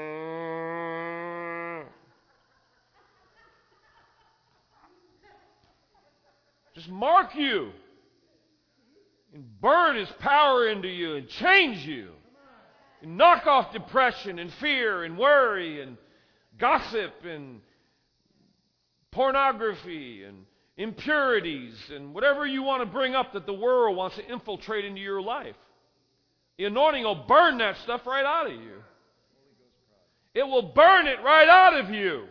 Just mark you and burn His power into you and change you. And knock off depression and fear and worry and gossip and pornography and impurities and whatever you want to bring up that the world wants to infiltrate into your life. The anointing will burn that stuff right out of you. It will burn it right out of you.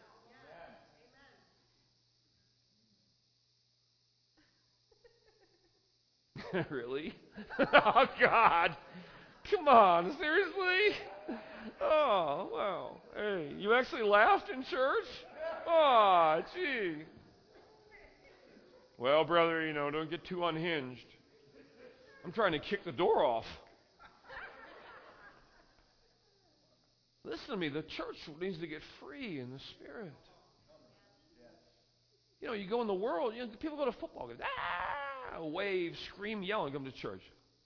Really? Oh, God. Come on, seriously? Oh, wow. Hey, you actually laughed in church? Oh, gee. Well, brother, you know, don't get too unhinged. I'm trying to kick the door off. Listen to me, the church needs to get free in the Spirit. You know, you go in the world, you know, people go to football games, ah, wave, scream, yell, and come to church.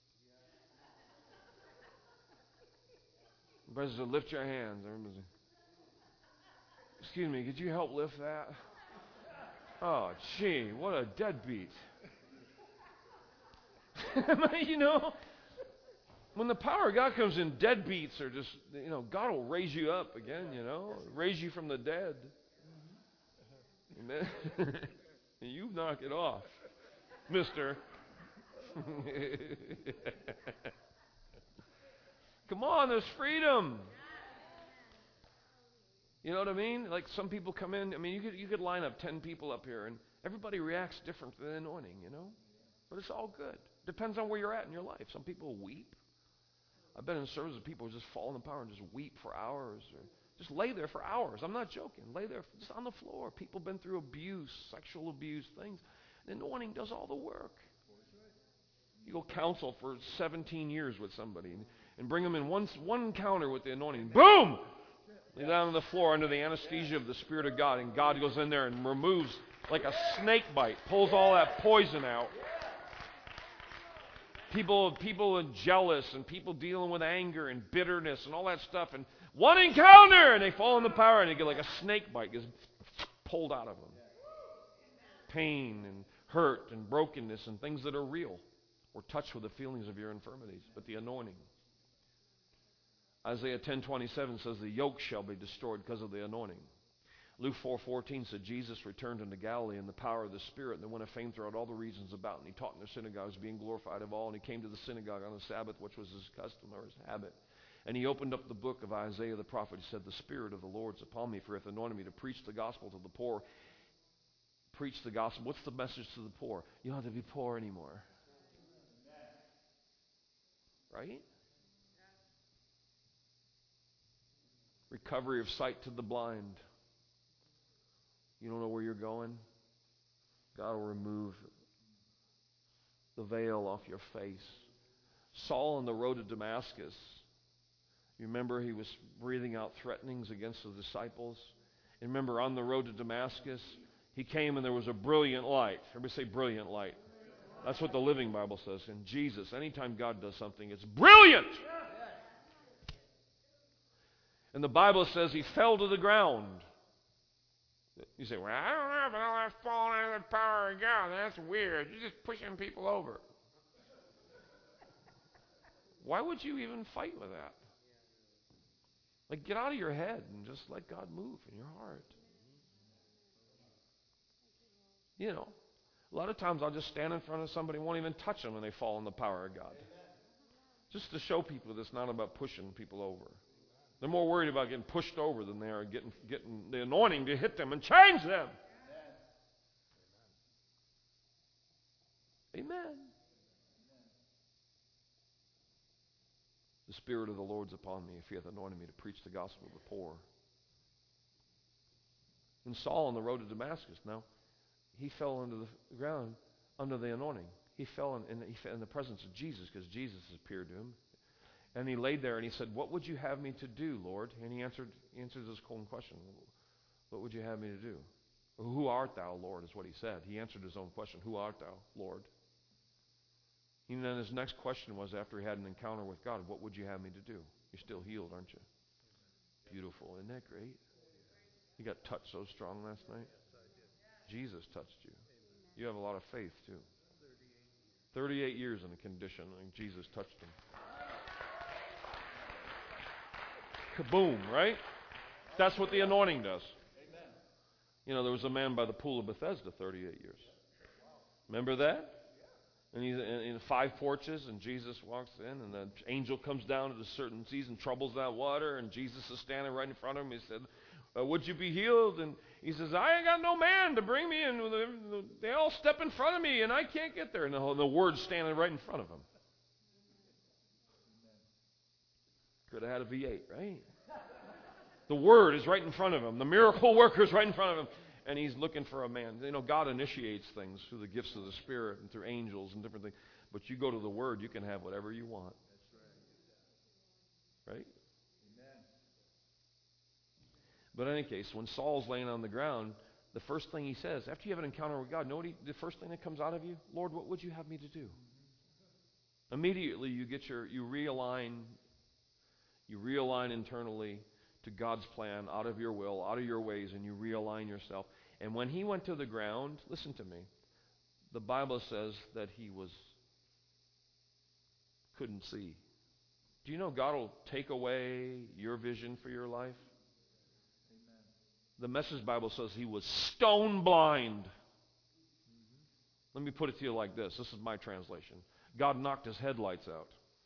Brothers, lift your hands. Everybody's, excuse me, could you help lift that? Oh, gee, what a deadbeat. You know, when the power of God comes in, deadbeats are just, you know, God will raise you up again, you know, raise you from the dead. Amen. You knock it off, mister. Come on, there's freedom. You know what I mean? Like some people come in, I mean, you could, you could line up ten people up here, and everybody reacts different to the anointing, you know? But it's all good. Depends on where you're at in your life. Some people weep. I've been in services of people who just fall in the power and just weep for hours, or just lay there for hours. I'm not joking. Lay there just on the floor. People have been through abuse, sexual abuse, things. The anointing does all the work. You go counsel for seventeen years with somebody and, and bring them in one, one encounter with the anointing. Boom! Lay down on the floor under the anesthesia of the Spirit of God, and God goes in there and removes, like a snake bite, pulls all that poison out. People, people are jealous, and people dealing with anger and bitterness and all that stuff. And one encounter, and they fall in the power, and they get like a snake bite gets pulled out of them. Pain and hurt and brokenness and things that are real. We're touched with the feelings of your infirmities, but the anointing. Isaiah ten twenty-seven says the yoke shall be destroyed because of the anointing. Luke four fourteen said, Jesus returned into Galilee in the power of the Spirit, and there went a fame throughout all the regions about, and he taught in their synagogues, being glorified of all, and he came to the synagogue on the Sabbath, which was his custom or his habit. And he opened up the book of Isaiah the prophet. He said, the Spirit of the Lord is upon me, for he hath anointed me to preach the gospel to the poor. Preach the gospel. What's the message to the poor? You don't have to be poor anymore. Right? Recovery of sight to the blind. You don't know where you're going? God will remove the veil off your face. Saul on the road to Damascus. You remember he was breathing out threatenings against the disciples? And remember on the road to Damascus, he came and there was a brilliant light. Everybody say brilliant light. That's what the Living Bible says. And Jesus, anytime God does something, it's brilliant. And the Bible says he fell to the ground. You say, well, I don't know if all that's falling under the power of God. That's weird. You're just pushing people over. Why would you even fight with that? Like, get out of your head and just let God move in your heart. You know, a lot of times I'll just stand in front of somebody and won't even touch them and they fall in the power of God. Just to show people that it's not about pushing people over. They're more worried about getting pushed over than they are getting, getting the anointing to hit them and change them. Amen. Amen. The Spirit of the Lord's upon me, if he hath anointed me to preach the gospel to the poor. And Saul on the road to Damascus, now, he fell into the ground under the anointing. He fell in, in, he fell in the presence of Jesus because Jesus appeared to him. And he laid there and he said, what would you have me to do, Lord? And he answered, he answered this cold question. What would you have me to do? Who art thou, Lord, is what he said. He answered his own question. Who art thou, Lord? And then his next question was, after he had an encounter with God, what would you have me to do? You're still healed, aren't you? Beautiful. Isn't that great? You got touched so strong last night. Jesus touched you. You have a lot of faith, too. thirty-eight years in a condition, and Jesus touched him. Kaboom, right? That's what the anointing does. Amen. You know, there was a man by the pool of Bethesda thirty-eight years. Remember that? And he's in, in five porches, and Jesus walks in, and the angel comes down at a certain season, troubles that water, and Jesus is standing right in front of him. He said, uh, would you be healed? And he says, I ain't got no man to bring me in. They all step in front of me, and I can't get there. And the, the word's standing right in front of him. Could have had a V eight, right? The Word is right in front of him. The miracle worker is right in front of him. And he's looking for a man. You know, God initiates things through the gifts of the Spirit and through angels and different things. But you go to the Word, you can have whatever you want. Right? Amen. But in any case, when Saul's laying on the ground, the first thing he says, after you have an encounter with God, know what he, the first thing that comes out of you? Lord, what would you have me to do? Immediately you get your, you realign You realign internally to God's plan, out of your will, out of your ways, and you realign yourself. And when he went to the ground, listen to me, the Bible says that he was, couldn't see. Do you know God will take away your vision for your life? Amen. The Message Bible says he was stone blind. Mm-hmm. Let me put it to you like this. This is my translation. God knocked his headlights out.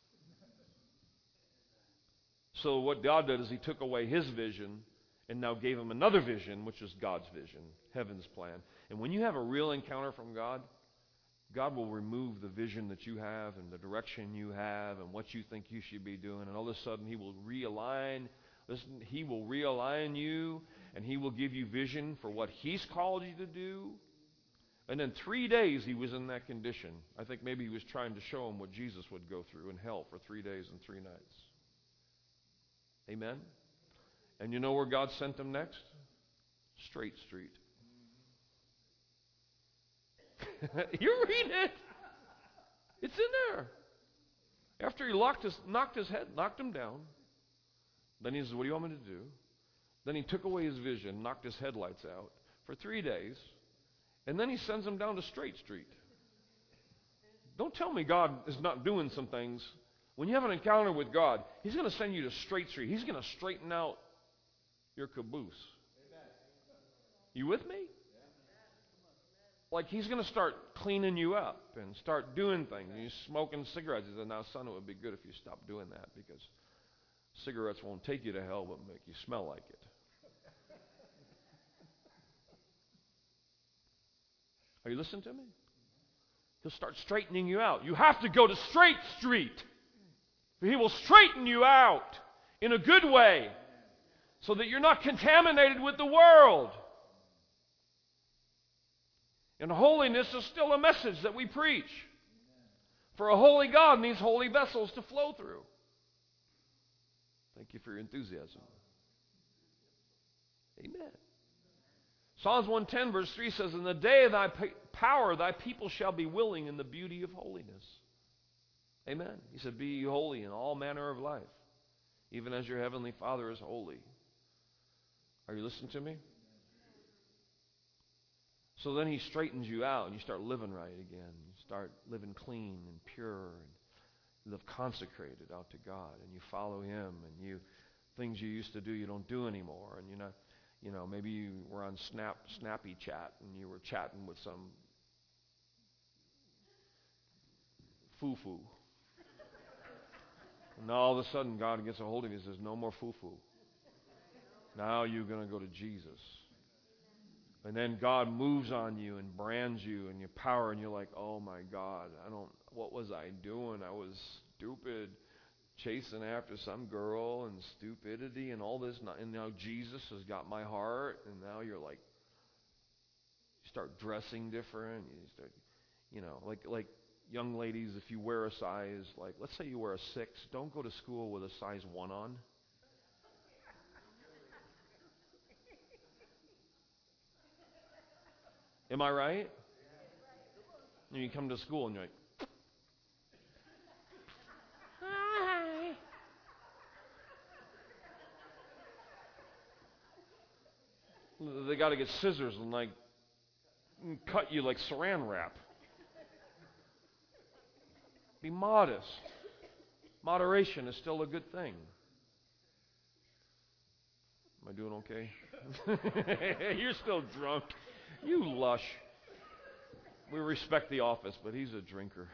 So what God did is he took away his vision and now gave him another vision, which is God's vision, heaven's plan. And when you have a real encounter from God, God will remove the vision that you have and the direction you have and what you think you should be doing. And all of a sudden he will realign. Listen, he will realign you and he will give you vision for what he's called you to do. And then three days he was in that condition. I think maybe he was trying to show him what Jesus would go through in hell for three days and three nights. Amen? And you know where God sent him next? Straight Street. You read it. It's in there. After he locked his, knocked his head, knocked him down, then he says, what do you want me to do? Then he took away his vision, knocked his headlights out for three days, and then he sends him down to Straight Street. Don't tell me God is not doing some things. When you have an encounter with God, he's going to send you to Straight Street. He's going to straighten out your caboose. Amen. You with me? Like he's going to start cleaning you up and start doing things. And you're smoking cigarettes. He said, now, son, it would be good if you stopped doing that because cigarettes won't take you to hell but make you smell like it. Are you listening to me? He'll start straightening you out. You have to go to Straight Street. He will straighten you out in a good way so that you're not contaminated with the world. And holiness is still a message that we preach. For a holy God needs holy vessels to flow through. Thank you for your enthusiasm. Amen. Psalms one ten verse three says, in the day of thy power thy people shall be willing in the beauty of holiness. Amen. He said, be ye holy in all manner of life, even as your heavenly Father is holy. Are you listening to me? So then he straightens you out and you start living right again. You start living clean and pure and live consecrated out to God, and you follow him, and you things you used to do you don't do anymore, and you're not, you know, maybe you were on Snap Snappy Chat and you were chatting with some foo-foo. And now all of a sudden God gets a hold of you and says, no more foo-foo. Now you're going to go to Jesus. And then God moves on you and brands you and your power, and you're like, oh my God, I don't, what was I doing? I was stupid, chasing after some girl and stupidity and all this. And now Jesus has got my heart, and now you're like, you start dressing different. You start, you know, like, like young ladies, if you wear a size, like, let's say you wear a six, don't go to school with a size one on. Am I right? And you come to school and you're like, hi. They got to get scissors and like cut you like saran wrap. Be modest. Moderation is still a good thing. Am I doing okay? You're still drunk. You lush. We respect the office, but he's a drinker.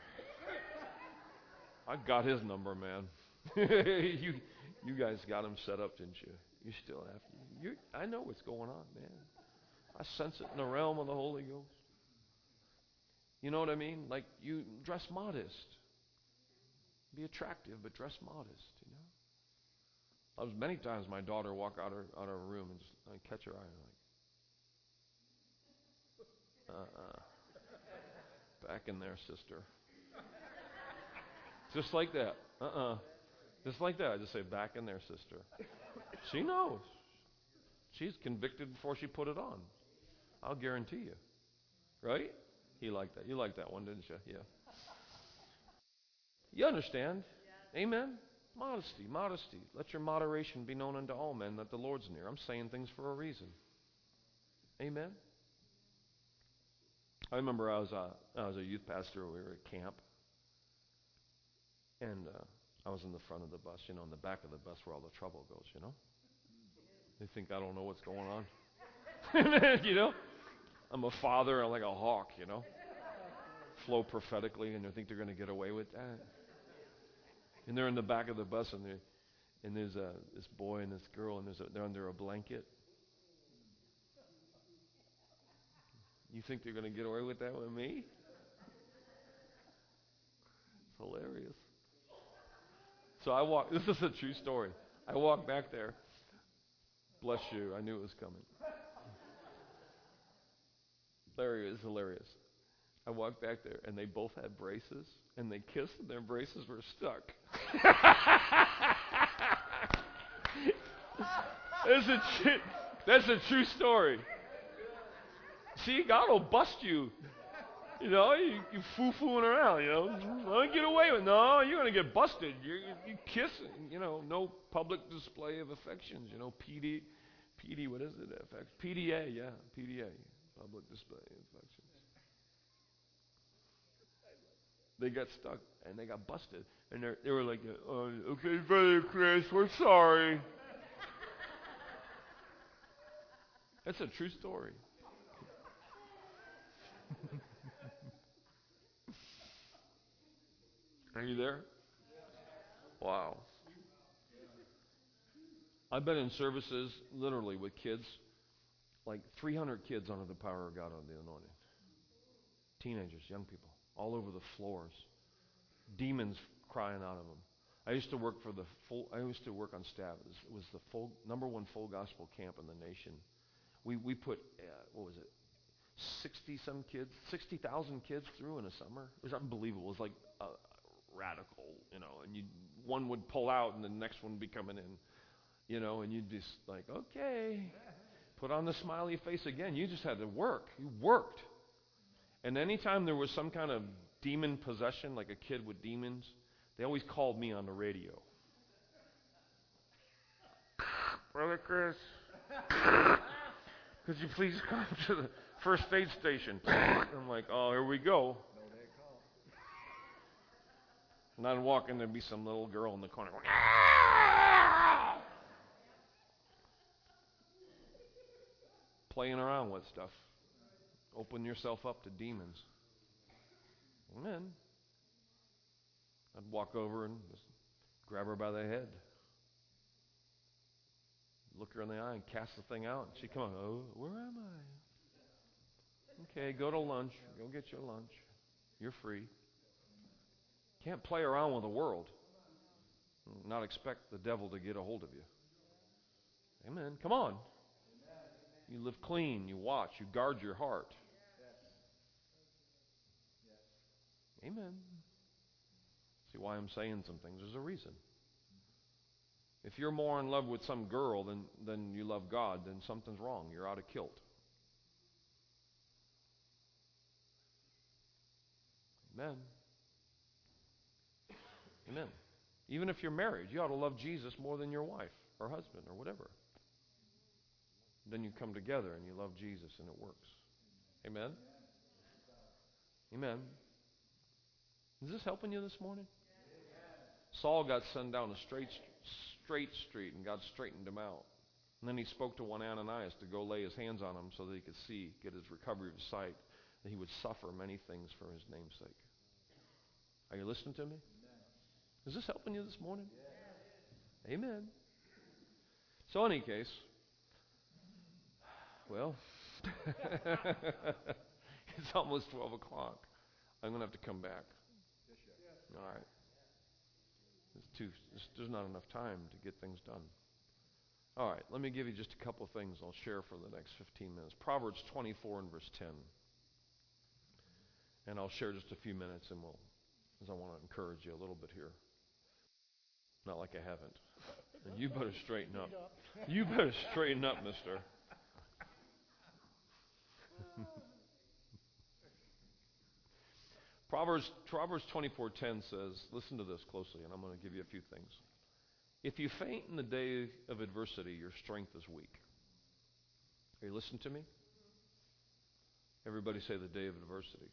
I got his number, man. you you guys got him set up, didn't you? You still have to. You, I know what's going on, man. I sense it in the realm of the Holy Ghost. You know what I mean? Like, you dress modest. Be attractive, but dress modest, you know? I was many times my daughter walk out her out of her room and just I'd catch her eye and like, uh-uh. Back in there, sister. Just like that. Uh-uh. Just like that. I just say, back in there, sister. She knows. She's convicted before she put it on. I'll guarantee you. Right? He liked that. You liked that one, didn't you? Yeah. You understand? Amen? Modesty, modesty. Let your moderation be known unto all men that the Lord's near. I'm saying things for a reason. Amen? I remember I was a, I was a youth pastor. We were at camp. And uh, I was in the front of the bus, you know, in the back of the bus where all the trouble goes, you know. They think I don't know what's going on. You know? I'm a father. I'm like a hawk, you know. Flow prophetically, and they think they're going to get away with that. And they're in the back of the bus, and, and there's a, this boy and this girl, and there's a, they're under a blanket. You think they're going to get away with that with me? It's hilarious. So I walk, this is a true story. I walk back there. Bless you, I knew it was coming. Larry is hilarious. I walked back there, and they both had braces, and they kissed, and their braces were stuck. that's, a tr- that's a true story. See, God will bust you. You know, you, you foo-fooing around, you know. Don't get away with it. No, you're going to get busted. You you kiss, you know, no public display of affections. You know, P D, P D, what is it? P D A, yeah, P D A, public display of affections. They got stuck, and they got busted. And they were like, oh, okay, Brother Chris, we're sorry. That's a true story. Are you there? Wow. I've been in services literally with kids, like three hundred kids under the power of God on the anointing. Teenagers, young people, all over the floors. Demons crying out of them. I used to work for the full, I used to work on staff. It was, it was the full, number one full gospel camp in the nation. We we put, uh, what was it, sixty-some kids, sixty thousand kids through in a summer. It was unbelievable. It was like uh, radical, you know, and you one would pull out and the next one would be coming in, you know, and you'd just like, okay, put on the smiley face again. You just had to work. You worked. And anytime there was some kind of demon possession, like a kid with demons, they always called me on the radio. Brother Chris, could you please come to the first aid station? I'm like, oh, here we go. And I'd walk in, there'd be some little girl in the corner going, ah! Playing around with stuff. Open yourself up to demons. Amen. I'd walk over and just grab her by the head. Look her in the eye and cast the thing out. And she'd come on, oh, where am I? Okay, go to lunch. Go get your lunch. You're free. Can't play around with the world. Not expect the devil to get a hold of you. Amen. Come on. You live clean. You watch. You guard your heart. Amen. See why I'm saying some things? There's a reason. If you're more in love with some girl than, than you love God, then something's wrong. You're out of kilt. Amen. Amen. Even if you're married, you ought to love Jesus more than your wife or husband or whatever. Then you come together and you love Jesus and it works. Amen. Amen. Is this helping you this morning? Saul got sent down a straight, straight street, and God straightened him out. And then he spoke to one Ananias to go lay his hands on him so that he could see, get his recovery of sight, that he would suffer many things for his name's sake. Are you listening to me? Is this helping you this morning? Amen. So in any case, well, it's almost twelve o'clock. I'm going to have to come back. All right. It's too, it's, there's not enough time to get things done. All right, let me give you just a couple of things I'll share for the next fifteen minutes. Proverbs twenty-four and verse ten. And I'll share just a few minutes, and we'll, because I want to encourage you a little bit here. Not like I haven't. And you better straighten up. You better straighten up, mister. Proverbs Proverbs twenty-four ten says, listen to this closely, and I'm going to give you a few things. If you faint in the day of adversity, your strength is weak. Are you listening to me? Everybody say the day of adversity.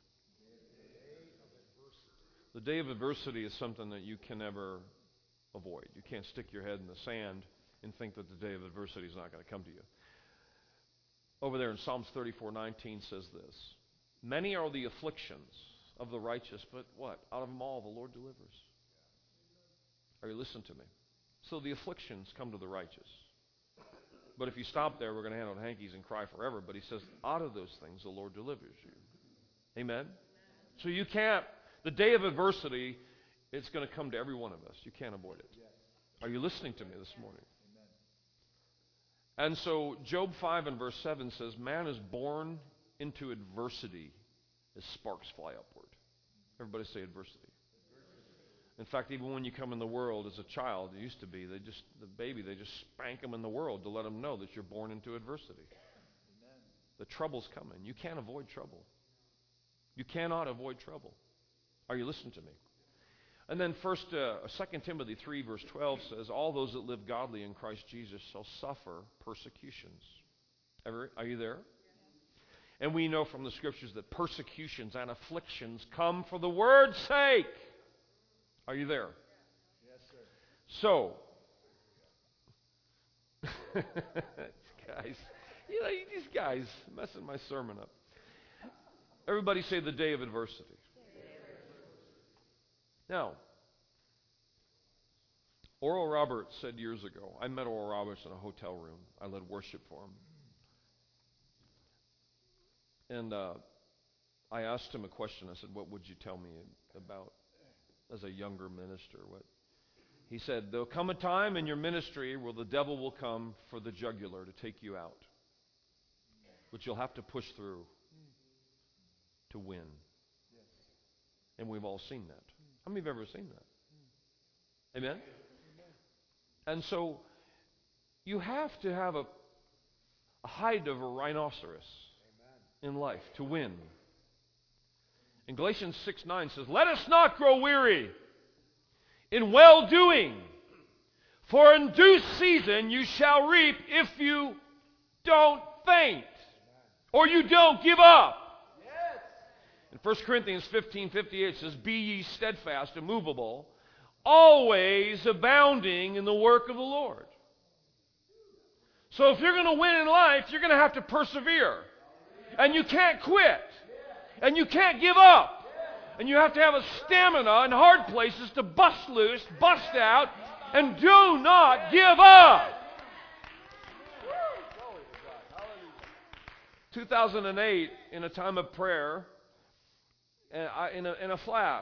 The day of adversity is something that you can never avoid. You can't stick your head in the sand and think that the day of adversity is not going to come to you. Over there in Psalms thirty-four nineteen says this, many are the afflictions of the righteous, but what? Out of them all the Lord delivers. Are you listening to me? So the afflictions come to the righteous. But if you stop there, we're going to hand out hankies and cry forever. But he says, out of those things the Lord delivers you. Amen? So you can't, the day of adversity, it's going to come to every one of us. You can't avoid it. Are you listening to me this morning? And so Job five and verse seven says, man is born into adversity as sparks fly upward. Everybody say adversity. In fact, even when you come in the world as a child, it used to be, they just, the baby, they just spank them in the world to let them know that you're born into adversity. Amen. The trouble's coming. You can't avoid trouble. You cannot avoid trouble. Are you listening to me? And then first, uh, Second Timothy three verse twelve says, all those that live godly in Christ Jesus shall suffer persecutions. Ever, are you there? And we know from the scriptures that persecutions and afflictions come for the word's sake. Are you there? Yes, sir. So, these guys, you know, these guys messing my sermon up. Everybody say the day of adversity. Now, Oral Roberts said years ago, I met Oral Roberts in a hotel room. I led worship for him. And uh, I asked him a question. I said, what would you tell me about as a younger minister? What? He said, there'll come a time in your ministry where the devil will come for the jugular to take you out. But you'll have to push through to win. And we've all seen that. How many have ever seen that? Amen? And so you have to have a, a hide of a rhinoceros in life to win. And Galatians six nine says, let us not grow weary in well-doing, for in due season you shall reap if you don't faint, or you don't give up. In First Corinthians fifteen fifty-eight says, be ye steadfast, immovable, always abounding in the work of the Lord. So if you're going to win in life, you're going to have to persevere. And you can't quit. And you can't give up. And you have to have a stamina in hard places to bust loose, bust out, and do not give up. two thousand eight, in a time of prayer, in a, in a flash,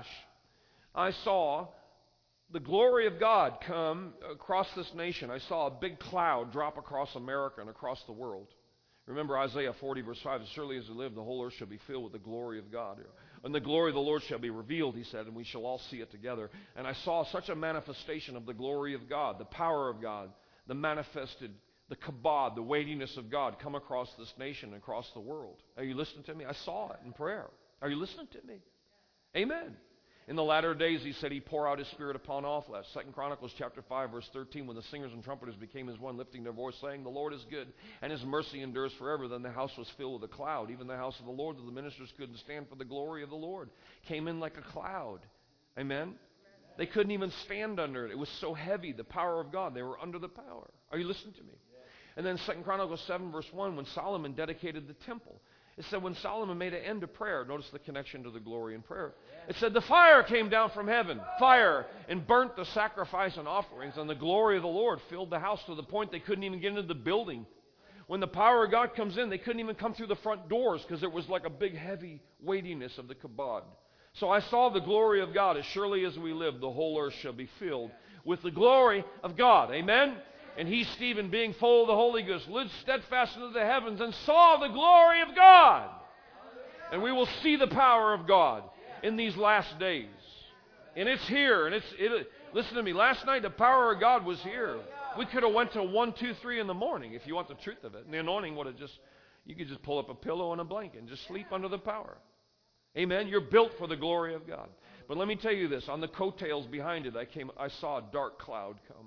I saw the glory of God come across this nation. I saw a big cloud drop across America and across the world. Remember Isaiah forty verse five, as surely as we live, the whole earth shall be filled with the glory of God. And the glory of the Lord shall be revealed, he said, and we shall all see it together. And I saw such a manifestation of the glory of God, the power of God, the manifested, the kabod, the weightiness of God come across this nation and across the world. Are you listening to me? I saw it in prayer. Are you listening to me? Amen. In the latter days, he said, he pour out his Spirit upon all flesh. Second Chronicles chapter five, verse thirteen, when the singers and trumpeters became as one, lifting their voice, saying, the Lord is good, and his mercy endures forever. Then the house was filled with a cloud. Even the house of the Lord, that the ministers couldn't stand for the glory of the Lord, came in like a cloud. Amen? They couldn't even stand under it. It was so heavy, the power of God. They were under the power. Are you listening to me? And then Second Chronicles seven, verse one, when Solomon dedicated the temple, it said when Solomon made an end to prayer, notice the connection to the glory in prayer. It said the fire came down from heaven, fire, and burnt the sacrifice and offerings, and the glory of the Lord filled the house to the point they couldn't even get into the building. When the power of God comes in, they couldn't even come through the front doors because it was like a big heavy weightiness of the kabod. So I saw the glory of God. As surely as we live, the whole earth shall be filled with the glory of God. Amen? And he, Stephen, being full of the Holy Ghost, looked steadfast into the heavens and saw the glory of God. And we will see the power of God in these last days. And it's here. And it's it, listen to me. Last night, the power of God was here. We could have went to one, two, three in the morning if you want the truth of it. And the anointing would have just, you could just pull up a pillow and a blanket and just sleep under the power. Amen. You're built for the glory of God. But let me tell you this. On the coattails behind it, I came. I saw a dark cloud come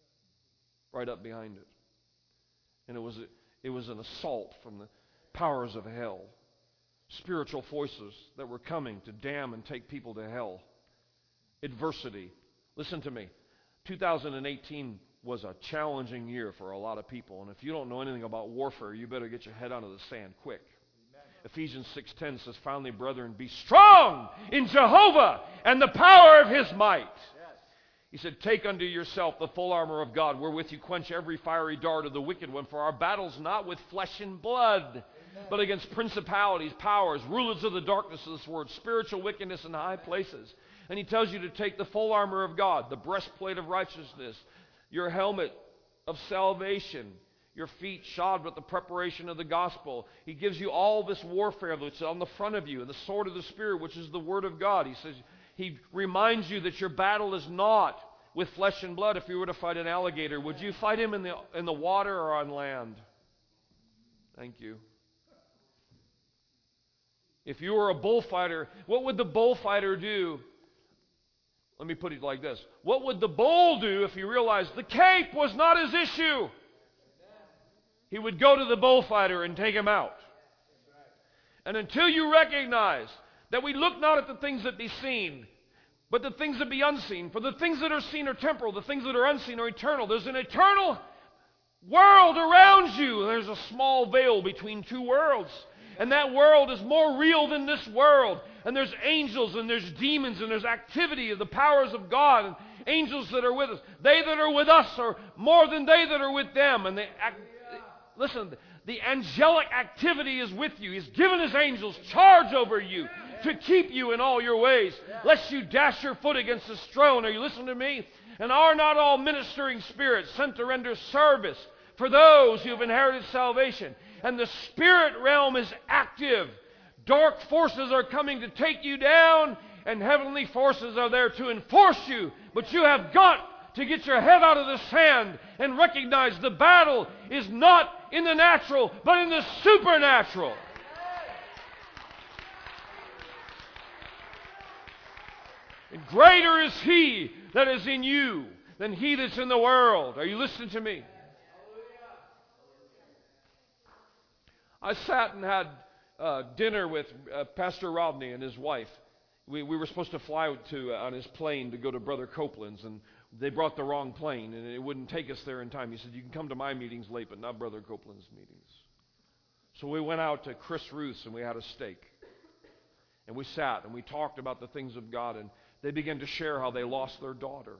right up behind it. And it was a, it was an assault from the powers of hell. Spiritual forces that were coming to damn and take people to hell. Adversity. Listen to me. two thousand eighteen was a challenging year for a lot of people. And if you don't know anything about warfare, you better get your head out of the sand quick. Amen. Ephesians six ten says, finally, brethren, be strong in Jehovah and the power of his might. He said, take unto yourself the full armor of God, wherewith you quench every fiery dart of the wicked one. For our battle's not with flesh and blood, Amen. But against principalities, powers, rulers of the darkness of this world, spiritual wickedness in high places. And he tells you to take the full armor of God, the breastplate of righteousness, your helmet of salvation, your feet shod with the preparation of the gospel. He gives you all this warfare that's on the front of you, and the sword of the Spirit, which is the word of God. He says, he reminds you that your battle is not with flesh and blood. If you were to fight an alligator, would you fight him in the in the water or on land? Thank you. If you were a bullfighter, what would the bullfighter do? Let me put it like this. What would the bull do if he realized the cape was not his issue? He would go to the bullfighter and take him out. And until you recognize that we look not at the things that be seen, but the things that be unseen. For the things that are seen are temporal, the things that are unseen are eternal. There's an eternal world around you. There's a small veil between two worlds. And that world is more real than this world. And there's angels and there's demons and there's activity of the powers of God and angels that are with us. They that are with us are more than they that are with them. And they act, listen, the angelic activity is with you. He's given His angels charge over you to keep you in all your ways, lest you dash your foot against a stone. Are you listening to me? And are not all ministering spirits sent to render service for those who have inherited salvation? And the spirit realm is active. Dark forces are coming to take you down, and heavenly forces are there to enforce you. But you have got to get your head out of the sand and recognize the battle is not in the natural, but in the supernatural. And greater is He that is in you than he that's in the world. Are you listening to me? I sat and had uh, dinner with uh, Pastor Rodney and his wife. We, we were supposed to fly to uh, on his plane to go to Brother Copeland's, and they brought the wrong plane, and it wouldn't take us there in time. He said, you can come to my meetings late, but not Brother Copeland's meetings. So we went out to Chris Ruth's, and we had a steak. And we sat, and we talked about the things of God, and they began to share how they lost their daughter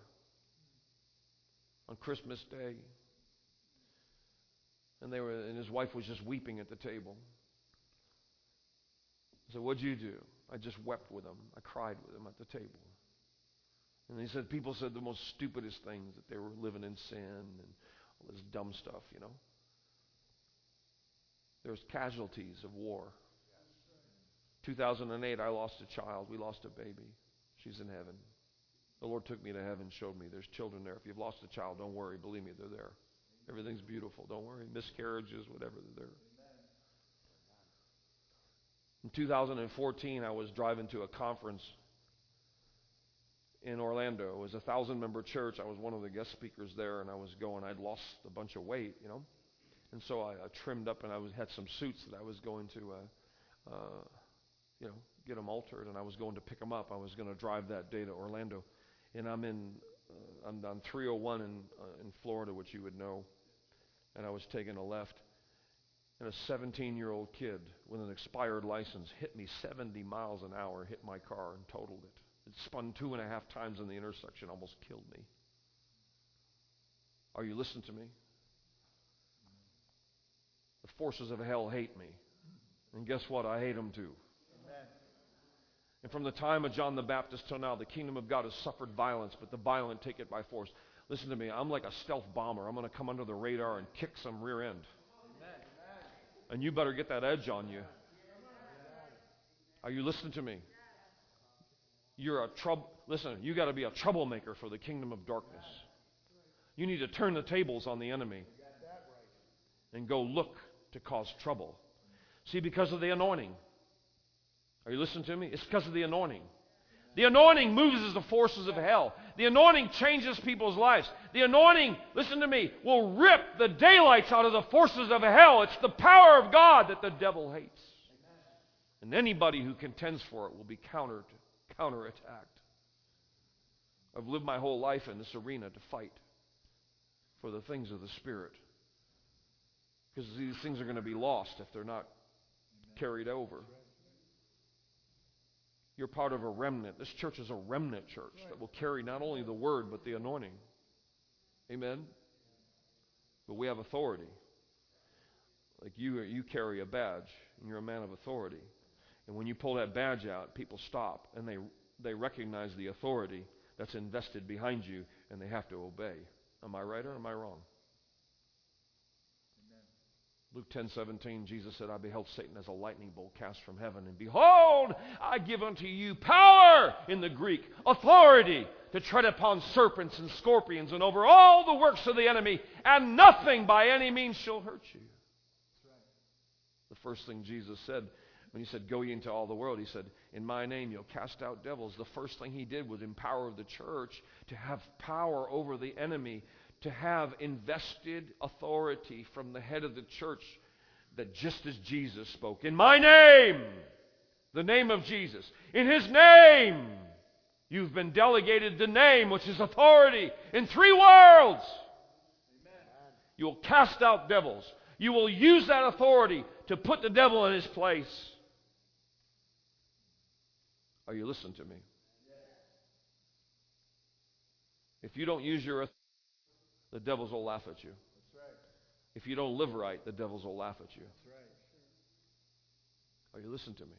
on Christmas Day. And they were, and his wife was just weeping at the table. I said, what'd you do? I just wept with him. I cried with him at the table. And he said, people said the most stupidest things, that they were living in sin and all this dumb stuff, you know. There's casualties of war. two thousand eight, I lost a child. We lost a baby. She's in heaven. The Lord took me to heaven, showed me there's children there. If you've lost a child, don't worry. Believe me, they're there. Everything's beautiful. Don't worry. Miscarriages, whatever, they're there. In two thousand fourteen, I was driving to a conference in Orlando. It was a thousand-member church. I was one of the guest speakers there, and I was going. I'd lost a bunch of weight, you know. And so I, I trimmed up, and I was, had some suits that I was going to, uh, uh, you know, get them altered, and I was going to pick them up. I was going to drive that day to Orlando. And I'm in, uh, I'm on three oh one in, uh, in Florida, which you would know. And I was taking a left. And a seventeen-year-old kid with an expired license hit me seventy miles an hour, hit my car and totaled it. It spun two and a half times in the intersection, almost killed me. Are you listening to me? The forces of hell hate me. And guess what? I hate them too. Amen. And from the time of John the Baptist till now, the kingdom of God has suffered violence, but the violent take it by force. Listen to me. I'm like a stealth bomber. I'm going to come under the radar and kick some rear end. And you better get that edge on you. Are you listening to me? You're a trouble. Listen, you got to be a troublemaker for the kingdom of darkness. You need to turn the tables on the enemy and go look to cause trouble. See, because of the anointing. Are you listening to me? It's because of the anointing. The anointing moves the forces of hell. The anointing changes people's lives. The anointing, listen to me, will rip the daylights out of the forces of hell. It's the power of God that the devil hates. And anybody who contends for it will be countered, counterattacked. I've lived my whole life in this arena to fight for the things of the Spirit. Because these things are going to be lost if they're not carried over. You're part of a remnant. This church is a remnant church that will carry not only the word, but the anointing. Amen? But we have authority. Like you, you carry a badge, and you're a man of authority. And when you pull that badge out, people stop, and they, they recognize the authority that's invested behind you, and they have to obey. Am I right or am I wrong? Luke ten seventeen, Jesus said, I beheld Satan as a lightning bolt cast from heaven. And behold, I give unto you power, in the Greek, authority, to tread upon serpents and scorpions and over all the works of the enemy, and nothing by any means shall hurt you. The first thing Jesus said, when he said, go ye into all the world, he said, in my name you'll cast out devils. The first thing he did was empower the church to have power over the enemy, to have invested authority from the head of the church, that just as Jesus spoke, in my name, the name of Jesus, in his name, you've been delegated the name, which is authority, in three worlds. Amen. You will cast out devils. You will use that authority to put the devil in his place. Are you listening to me? If you don't use your authority, the devils will laugh at you. That's right. If you don't live right, the devils will laugh at you. That's right. Are you listening to me?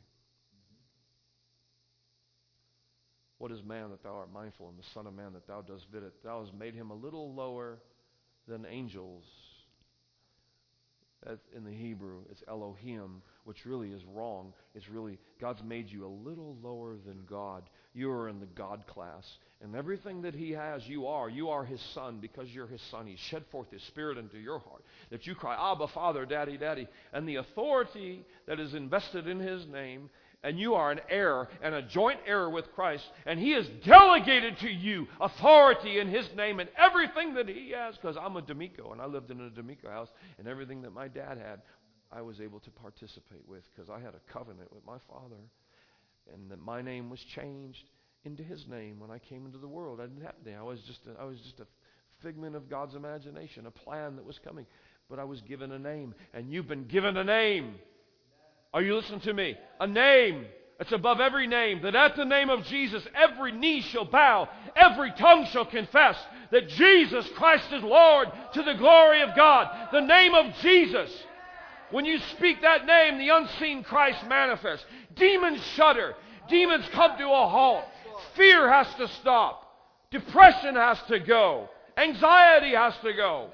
What is man that thou art mindful, and the Son of Man that thou dost visit? Thou hast made him a little lower than angels. That's in the Hebrew, it's Elohim, which really is wrong. It's really, God's made you a little lower than God. You are in the God class. And everything that he has, you are. You are his son because you're his son. He shed forth his spirit into your heart, that you cry, Abba, Father, Daddy, Daddy. And the authority that is invested in his name, and you are an heir and a joint heir with Christ, and he has delegated to you authority in his name and everything that he has, because I'm a D'Amico, and I lived in a D'Amico house, and everything that my dad had, I was able to participate with, because I had a covenant with my father, and that my name was changed into his name when I came into the world. I didn't have to. I was just a, I was just a figment of God's imagination, a plan that was coming, but I was given a name, and you've been given a name. Are you listening to me? A name. It's above every name. That at the name of Jesus, every knee shall bow. Every tongue shall confess that Jesus Christ is Lord, to the glory of God. The name of Jesus. When you speak that name, the unseen Christ manifests. Demons shudder. Demons come to a halt. Fear has to stop. Depression has to go. Anxiety has to go.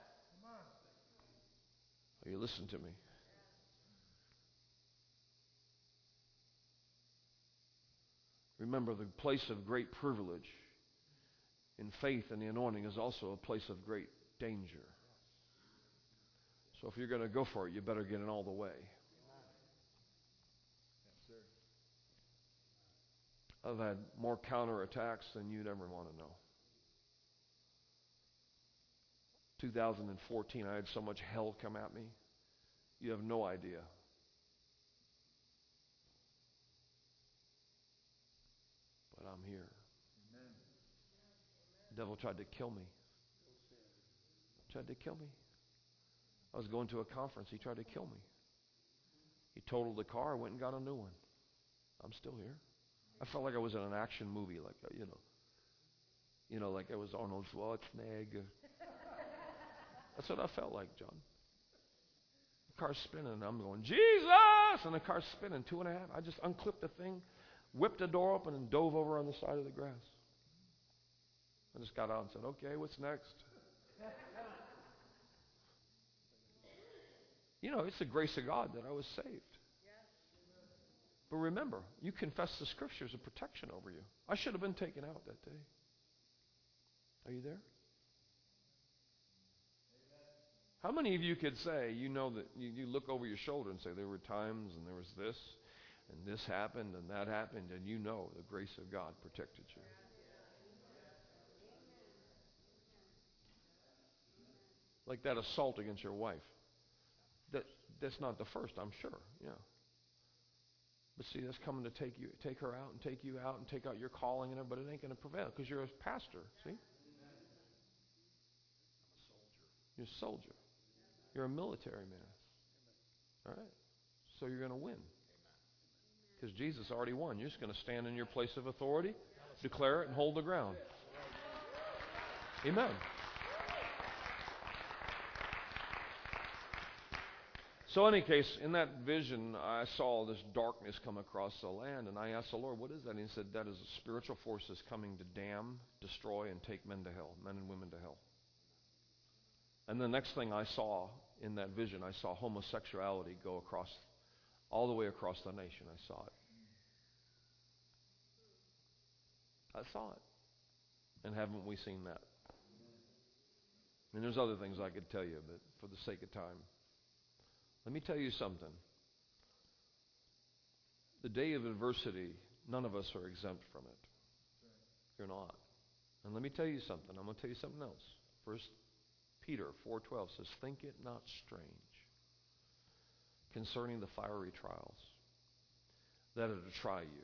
Are you listening to me? Remember, the place of great privilege in faith and the anointing is also a place of great danger. So if you're going to go for it, you better get in all the way. Yes, sir. I've had more counterattacks than you'd ever want to know. two thousand fourteen, I had so much hell come at me. You have no idea. But I'm here. Amen. The devil tried to kill me. Tried to kill me. I was going to a conference. He tried to kill me. He totaled the car. I went and got a new one. I'm still here. I felt like I was in an action movie, like uh, you know, you know, like I was Arnold Schwarzenegger. That's what I felt like, John. The car's spinning, and I'm going, Jesus! And the car's spinning two and a half. I just unclipped the thing, whipped the door open, and dove over on the side of the grass. I just got out and said, okay, what's next? You know, it's the grace of God that I was saved. But remember, you confess the Scriptures of protection over you. I should have been taken out that day. Are you there? How many of you could say, you know that you, you look over your shoulder and say, there were times and there was this, and this happened and that happened, and you know the grace of God protected you. Like that assault against your wife. That that's not the first, I'm sure. Yeah. But see, that's coming to take you, take her out and take you out and take out your calling and everything, but it ain't going to prevail because you're a pastor. See? You're a soldier. You're a military man. All right. So you're going to win. Because Jesus already won. You're just going to stand in your place of authority, declare it, and hold the ground. Amen. So in any case, in that vision, I saw this darkness come across the land, and I asked the Lord, what is that? And he said, that is a spiritual force that's coming to damn, destroy, and take men to hell, men and women to hell. And the next thing I saw in that vision, I saw homosexuality go across, all the way across the nation. I saw it. I saw it. And haven't we seen that? And there's other things I could tell you, but for the sake of time, let me tell you something. The day of adversity, none of us are exempt from it. You're not. And let me tell you something. I'm going to tell you something else. First Peter four twelve says, think it not strange concerning the fiery trials that are to try you.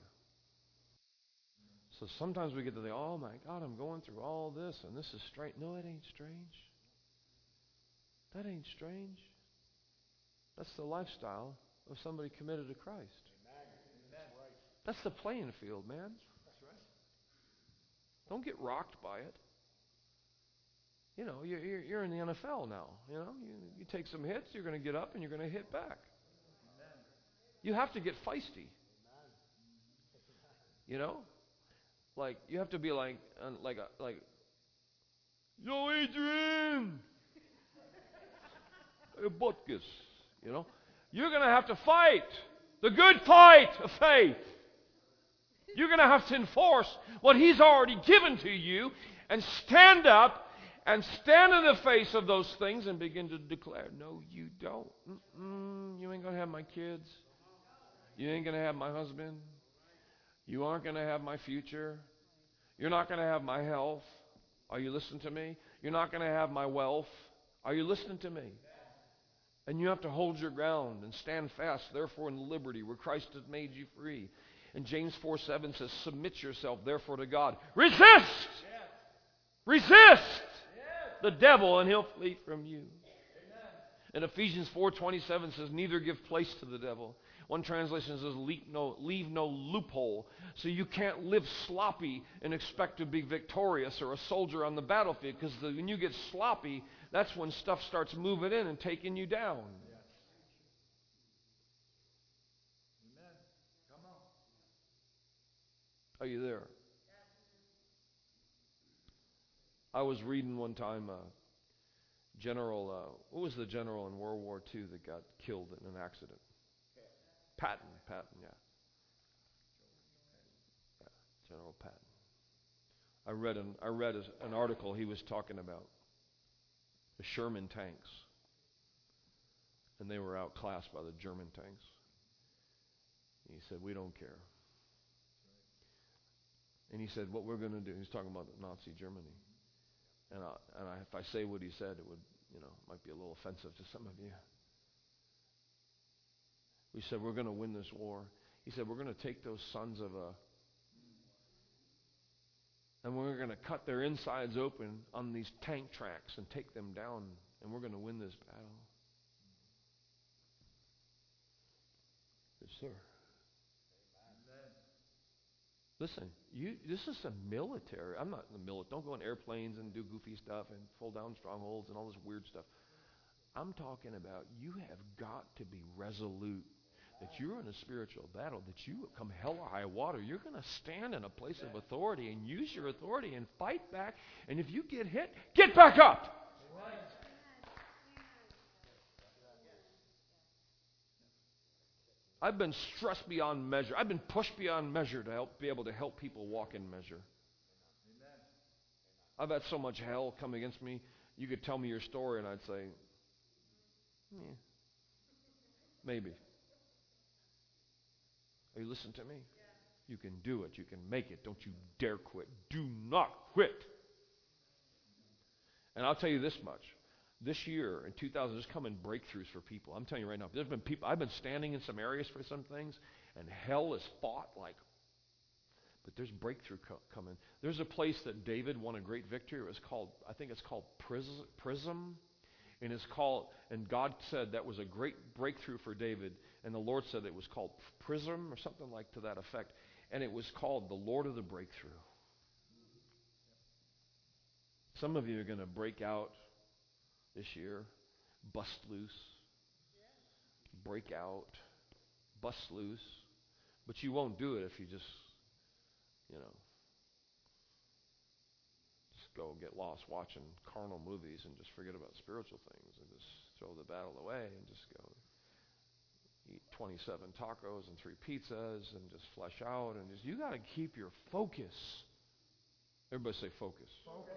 So sometimes we get to think, oh my God, I'm going through all this and this is strange. No, it ain't strange. That ain't strange. That's the lifestyle of somebody committed to Christ. That's the playing field, man. Don't get rocked by it. You know, you're, you're, you're in the N F L now. You know, you, you take some hits, you're going to get up and you're going to hit back. You have to get feisty. You know, like you have to be like, uh, like, a, like, yo, Adrian, hey, Butkus. You know, you're going to have to fight the good fight of faith. You're going to have to enforce what He's already given to you and stand up and stand in the face of those things and begin to declare, no, you don't. Mm-mm, you ain't going to have my kids. You ain't going to have my husband. You aren't going to have my future. You're not going to have my health. Are you listening to me? You're not going to have my wealth. Are you listening to me? And you have to hold your ground and stand fast, therefore, in liberty where Christ has made you free. And James four seven says, submit yourself, therefore, to God. Resist! Yes. Resist yes. the devil, and he'll flee from you. Amen. And Ephesians four twenty-seven says, neither give place to the devil. One translation says, leave no, leave no loophole. So you can't live sloppy and expect to be victorious or a soldier on the battlefield, because when you get sloppy, that's when stuff starts moving in and taking you down. Yes. Amen. Come on. Are you there? I was reading one time uh, General, uh, what was the general in World War Two that got killed in an accident? Patton, Patton, yeah. yeah. General Patton. I read an I read an article he was talking about the Sherman tanks, and they were outclassed by the German tanks. He said, "We don't care." And he said, "What we're going to do?" He's talking about Nazi Germany. And, I, and I, if I say what he said, it would, you know, might be a little offensive to some of you. We said, we're going to win this war. He said, we're going to take those sons of a, and we're going to cut their insides open on these tank tracks and take them down, and we're going to win this battle. Yes, sir. Listen, you, this is a military. I'm not in the military. Don't go in airplanes and do goofy stuff and pull down strongholds and all this weird stuff. I'm talking about you have got to be resolute that you're in a spiritual battle, that you come hell or high water, you're going to stand in a place of authority and use your authority and fight back. And if you get hit, get back up. I've been stressed beyond measure. I've been pushed beyond measure to help be able to help people walk in measure. Amen. I've had so much hell come against me. You could tell me your story and I'd say, yeah, maybe. Are you listening to me? Yeah. You can do it. You can make it. Don't you dare quit. Do not quit. And I'll tell you this much. This year, in two thousand, there's come in breakthroughs for people. I'm telling you right now, there's been people, I've been standing in some areas for some things, and hell is fought like, but there's breakthrough co- coming. There's a place that David won a great victory. It was called, I think it's called Prism, Prism, and it's called, and God said that was a great breakthrough for David, and the Lord said it was called Prism or something like to that effect, and it was called the Lord of the Breakthrough. Some of you are going to break out this year, bust loose, break out, bust loose. But you won't do it if you just, you know, just go get lost watching carnal movies and just forget about spiritual things and just throw the battle away and just go eat twenty-seven tacos and three pizzas and just flesh out and just, you got to keep your focus. Everybody say focus. Focus.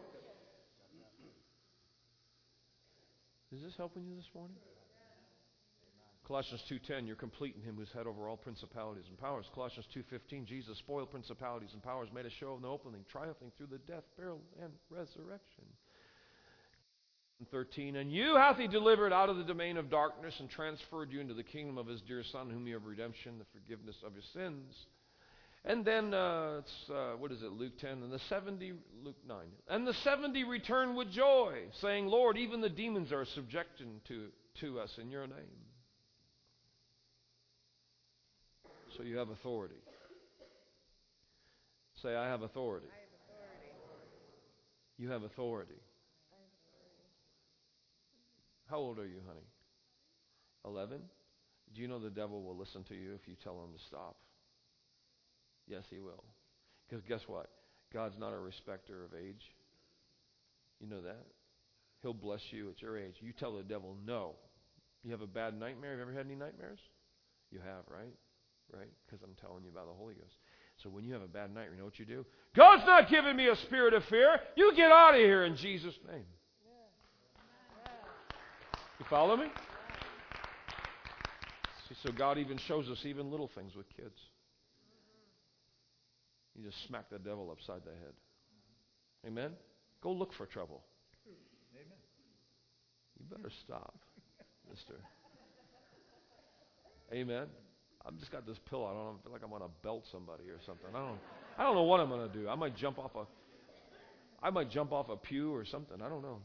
Is this helping you this morning? Colossians two ten, you're complete in him who's head over all principalities and powers. Colossians two fifteen, Jesus spoiled principalities and powers, made a show of no opening, triumphing through the death, burial, and resurrection. thirteen, and you hath he delivered out of the domain of darkness and transferred you into the kingdom of his dear Son, whom you have redemption, the forgiveness of your sins. And then, uh, it's, uh, what is it, Luke ten, and the seventy, Luke nine. And the seventy returned with joy, saying, Lord, even the demons are subjecting to, to us in your name. So you have authority. Say, I have authority. I have authority. You have authority. I have authority. How old are you, honey? Eleven? Do you know the devil will listen to you if you tell him to stop? Yes, he will. Because guess what? God's not a respecter of age. You know that? He'll bless you at your age. You tell the devil no. You have a bad nightmare? Have you ever had any nightmares? You have, right? Right? Because I'm telling you about the Holy Ghost. So when you have a bad nightmare, you know what you do? God's not giving me a spirit of fear. You get out of here in Jesus' name. You follow me? See, so God even shows us even little things with kids. You just smack the devil upside the head. Amen? Go look for trouble. Amen. You better stop, mister. Amen? I've just got this pillow. I don't know, I feel like I'm going to belt somebody or something. I don't I don't know what I'm going to do. I might jump off a I might jump off a pew or something. I don't know.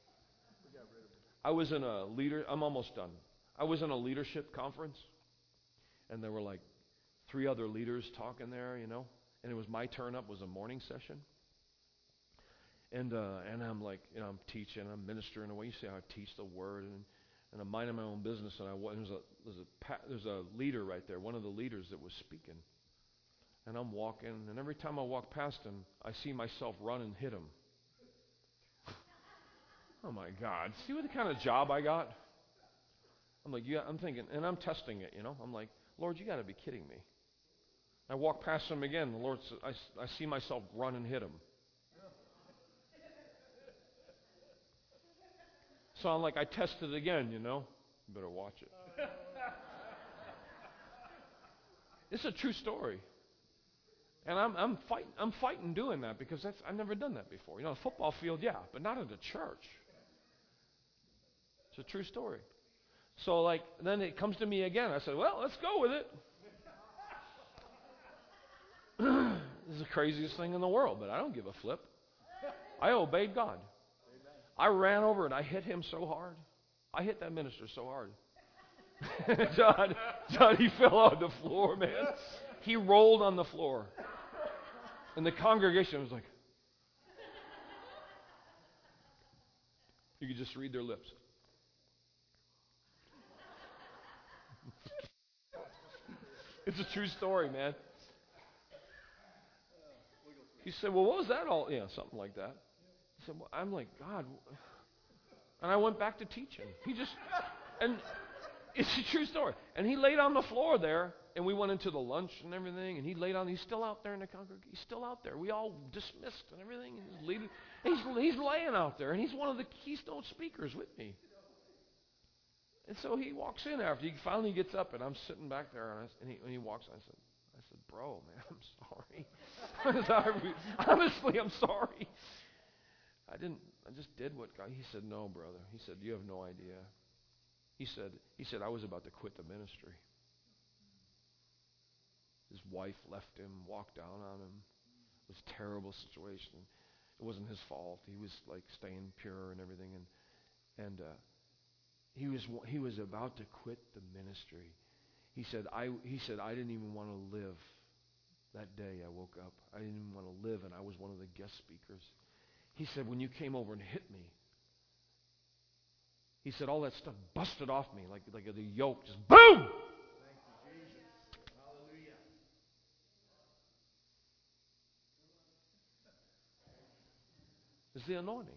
I was in a leader I'm almost done. I was in a leadership conference, and there were like three other leaders talking there, you know. And it was my turn up. It was a morning session. And uh, and I'm like, you know, I'm teaching, I'm ministering. The way you say I teach the word, and and I'm minding my own business. And I there's a there's a there's a leader right there, one of the leaders that was speaking. And I'm walking, and every time I walk past him, I see myself run and hit him. Oh my God! See what the kind of job I got? I'm like, yeah. I'm thinking, and I'm testing it. You know, I'm like, Lord, you got to be kidding me. I walk past him again. The Lord, I, I see myself run and hit him. So I'm like, I test it again, you know. You better watch it. It's a true story. And I'm I'm fighting I'm fighting doing that because that's I've never done that before. You know, a football field, yeah, but not at a church. It's a true story. So like then it comes to me again. I said, well, let's go with it. This is the craziest thing in the world, but I don't give a flip. I obeyed God. I ran over and I hit him so hard. I hit that minister so hard. John, John, he fell on the floor, man. He rolled on the floor. And the congregation was like, you could just read their lips. It's a true story, man. He said, well, what was that all? Yeah, something like that. He said, well, I'm like, God. And I went back to teaching. He just, and it's a true story. And he laid on the floor there, and we went into the lunch and everything, and he laid on, he's still out there in the congregation. He's still out there. We all dismissed and everything. And he's, leaving. He's, he's laying out there, and he's one of the keystone speakers with me. And so he walks in after. He finally gets up, and I'm sitting back there, and, I, and, he, and he walks in. I said, I said, bro, man, I'm sorry. I'm sorry. Honestly, I'm sorry. I didn't, I just did what God, he said, no, brother. He said, you have no idea. He said, he said, I was about to quit the ministry. His wife left him, walked down on him. It was a terrible situation. It wasn't his fault. He was like staying pure and everything. And, and, uh, he was, he was about to quit the ministry. He said, I, he said, I didn't even want to live. That day I woke up. I didn't even want to live, and I was one of the guest speakers. He said, when you came over and hit me, he said, all that stuff busted off me like, like the yoke, just boom! Thank you, Jesus. Hallelujah. It's the anointing.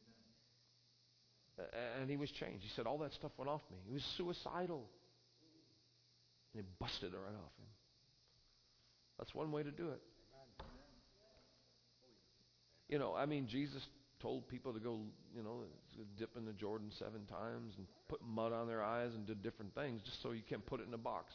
And he was changed. He said, all that stuff went off me. He was suicidal. And it busted it right off him. That's one way to do it. You know, I mean, Jesus told people to go, you know, dip in the Jordan seven times and put mud on their eyes and did different things just so you can't put it in a box.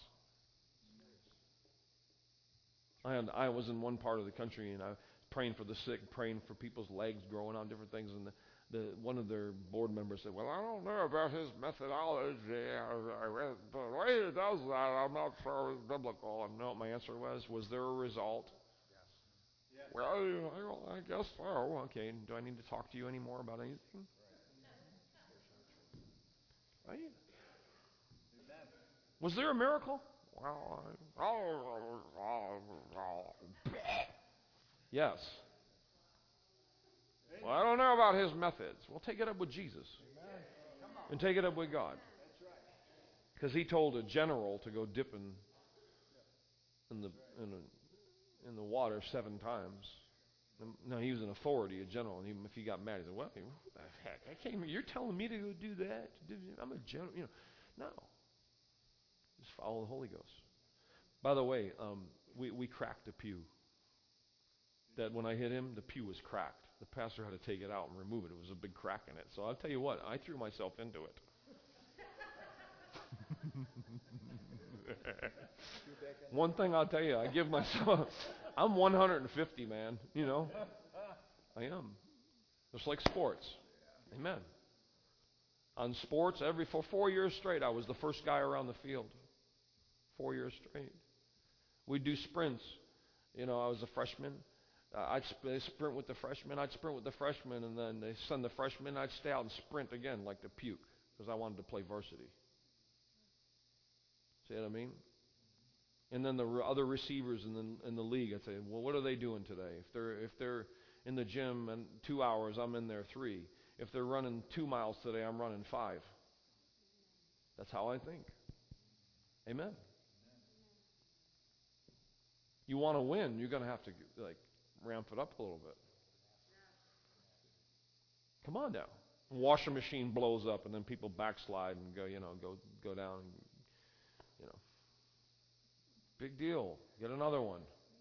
I, had, I was in one part of the country, and I was praying for the sick, praying for people's legs growing on different things, and the, the one of their board members said, well, I don't know about his methodology. The way he does that, I'm not sure it's biblical. And no, my answer was, was there a result? Yes. Well, you know, I guess so. Okay, do I need to talk to you anymore about anything? Right. Was there a miracle? Yes. Well, I don't know about his methods. Well, take it up with Jesus. And take it up with God. Because he told a general to go dip in, in, the, in, the, in the water seven times. No, he was an authority, a general. And even if he got mad, he said, well, who the heck? I came here. You're telling me to go do that? I'm a general. You know, no. Just follow the Holy Ghost. By the way, um, we, we cracked the pew. That when I hit him, the pew was cracked. The pastor had to take it out and remove it. It was a big crack in it. So I'll tell you what, I threw myself into it. One thing I'll tell you, I give myself, I'm one hundred fifty, man. You know, I am. Just like sports. Amen. On sports, every for four years straight, I was the first guy around the field. Four years straight. We'd do sprints. You know, I was a freshman. Uh, I'd sp- sprint with the freshmen. I'd sprint with the freshmen, and then they send the freshmen. I'd stay out and sprint again like the puke because I wanted to play varsity. See what I mean? And then the re- other receivers in the in the league, I'd say, well, what are they doing today? If they're if they're in the gym and two hours, I'm in there three. If they're running two miles today, I'm running five. That's how I think. Amen. You want to win, you're going to have to like ramp it up a little bit. Come on now. Washing machine blows up, and then people backslide and go, you know, go go down. And, you know, big deal. Get another one.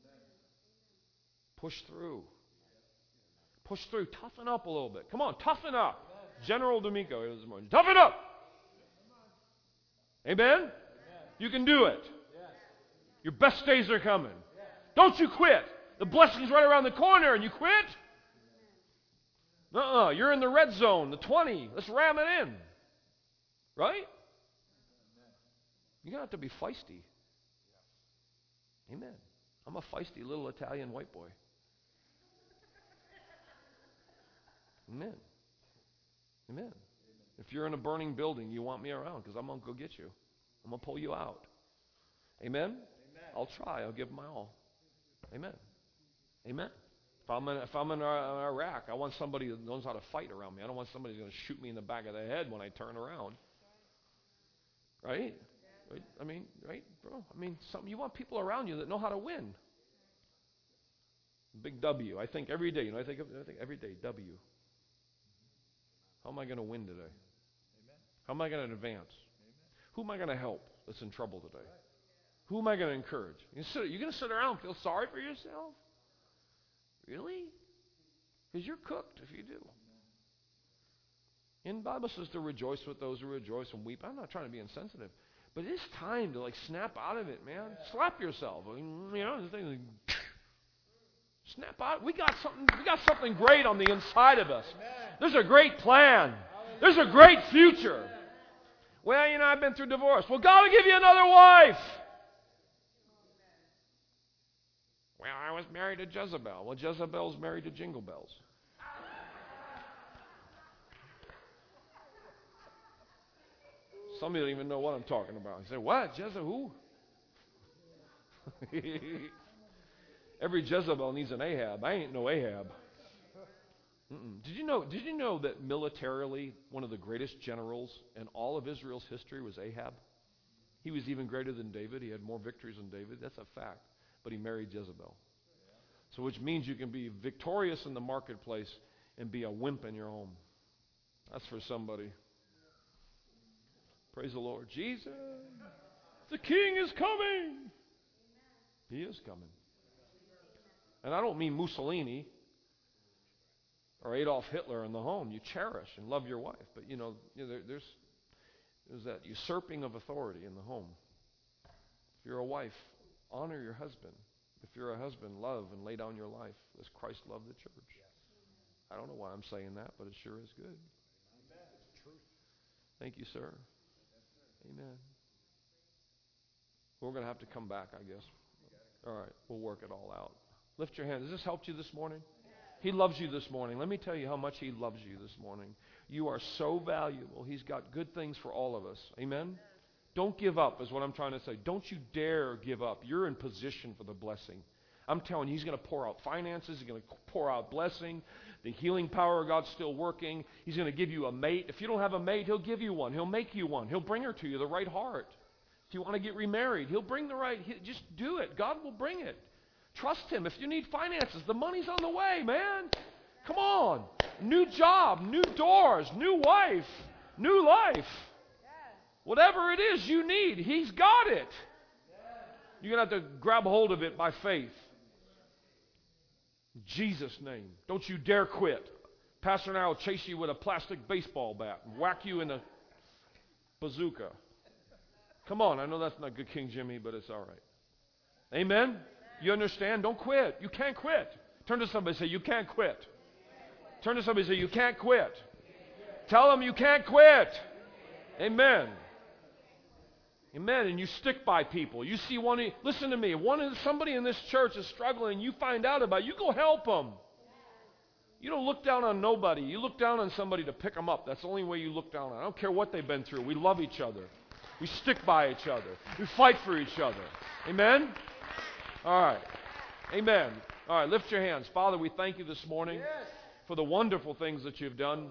Push through. Push through. Toughen up a little bit. Come on, toughen up. General D'Amico here this morning. Toughen up. Amen? You can do it. Your best days are coming. Don't you quit. The blessing's right around the corner, and you quit? Uh-uh. You're in the red zone, the twenty. Let's ram it in. Right? You're going to have to be feisty. Amen. I'm a feisty little Italian white boy. Amen. Amen. If you're in a burning building, you want me around because I'm going to go get you. I'm going to pull you out. Amen? Amen? I'll try. I'll give my all. Amen. Amen. If I'm in, if I'm in Iraq, I want somebody that knows how to fight around me. I don't want somebody who's going to shoot me in the back of the head when I turn around. Right? Right? I mean, right, bro? I mean, some, you want people around you that know how to win. Big W. I think every day. You know, I think, I think every day, W. How am I going to win today? Amen. How am I going to advance? Amen. Who am I going to help that's in trouble today? Right. Who am I going to encourage? You're going to sit around and feel sorry for yourself? Really? Because you're cooked if you do. And the Bible says to rejoice with those who rejoice and weep. I'm not trying to be insensitive. But it's time to like snap out of it, man. Yeah. Slap yourself. I mean, you know, the thing like, snap out. We got something. We got something great on the inside of us. Amen. There's a great plan. There's a great future. Amen. Well, you know, I've been through divorce. Well, God will give you another wife. Well, I was married to Jezebel. Well, Jezebel's married to Jingle Bells. Some of you don't even know what I'm talking about. You say, what? Jezebel who? Every Jezebel needs an Ahab. I ain't no Ahab. Mm-mm. Did you know? Did you know that militarily, one of the greatest generals in all of Israel's history was Ahab? He was even greater than David. He had more victories than David. That's a fact. But he married Jezebel. So which means you can be victorious in the marketplace and be a wimp in your home. That's for somebody. Praise the Lord. Jesus, the King is coming. He is coming. And I don't mean Mussolini or Adolf Hitler in the home. You cherish and love your wife. But, you know, you know there, there's, there's that usurping of authority in the home. If you're a wife, honor your husband. If you're a husband, love and lay down your life as Christ loved the church. I don't know why I'm saying that, but it sure is good. Thank you, sir. Amen. We're going to have to come back, I guess. All right, we'll work it all out. Lift your hand. Has this helped you this morning? He loves you this morning. Let me tell you how much he loves you this morning. You are so valuable. He's got good things for all of us. Amen? Don't give up is what I'm trying to say. Don't you dare give up. You're in position for the blessing. I'm telling you, He's going to pour out finances. He's going to pour out blessing. The healing power of God's still working. He's going to give you a mate. If you don't have a mate, He'll give you one. He'll make you one. He'll bring her to you, the right heart. If you want to get remarried, He'll bring the right. He, just do it. God will bring it. Trust Him. If you need finances, the money's on the way, man. Come on. New job, new doors, new wife, new life. Whatever it is you need, He's got it. You're going to have to grab hold of it by faith. In Jesus' name. Don't you dare quit. Pastor and I will chase you with a plastic baseball bat and whack you in a bazooka. Come on, I know that's not good King Jimmy, but it's all right. Amen? You understand? Don't quit. You can't quit. Turn to somebody and say, you can't quit. Turn to somebody and say, you can't quit. Tell them you can't quit. Amen. Amen. And you stick by people. You see one, listen to me, one somebody in this church is struggling, you find out about it, you go help them. You don't look down on nobody. You look down on somebody to pick them up. That's the only way you look down on. I don't care what they've been through. We love each other. We stick by each other. We fight for each other. Amen? All right. Amen. All right, lift your hands. Father, we thank you this morning for the wonderful things that you've done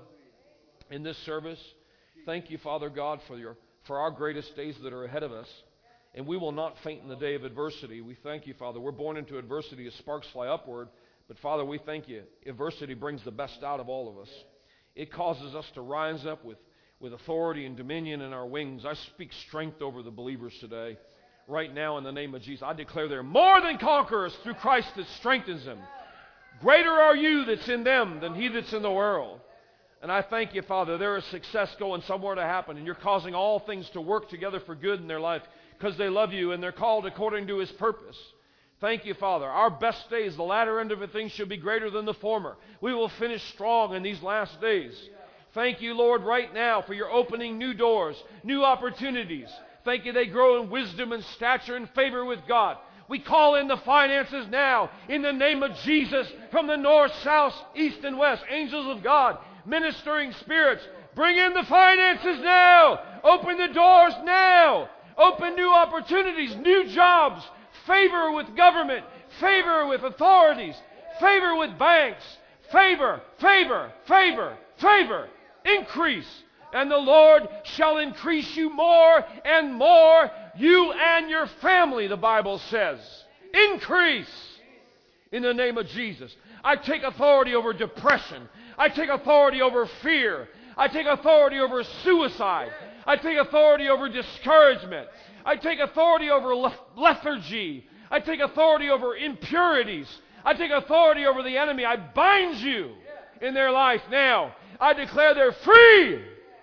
in this service. Thank you, Father God, for your for our greatest days that are ahead of us. And we will not faint in the day of adversity. We thank you, Father. We're born into adversity as sparks fly upward. But, Father, we thank you. Adversity brings the best out of all of us. It causes us to rise up with, with authority and dominion in our wings. I speak strength over the believers today. Right now, in the name of Jesus, I declare they're more than conquerors through Christ that strengthens them. Greater are you that's in them than he that's in the world. And I thank you, Father, there is success going somewhere to happen, and you're causing all things to work together for good in their life because they love you and they're called according to His purpose. Thank you, Father. Our best days, the latter end of a thing, shall be greater than the former. We will finish strong in these last days. Thank you, Lord, right now for your opening new doors, new opportunities. Thank you they grow in wisdom and stature and favor with God. We call in the finances now in the name of Jesus from the north, south, east, and west. Angels of God, ministering spirits, bring in the finances now. Open the doors now. Open new opportunities, new jobs, favor with government, favor with authorities, favor with banks, favor, favor, favor, favor, increase. And the Lord shall increase you more and more, you and your family, the Bible says. Increase in the name of Jesus. I take authority over depression. I take authority over fear. I take authority over suicide. I take authority over discouragement. I take authority over lethargy. I take authority over impurities. I take authority over the enemy. I bind you in their life now. I declare they're free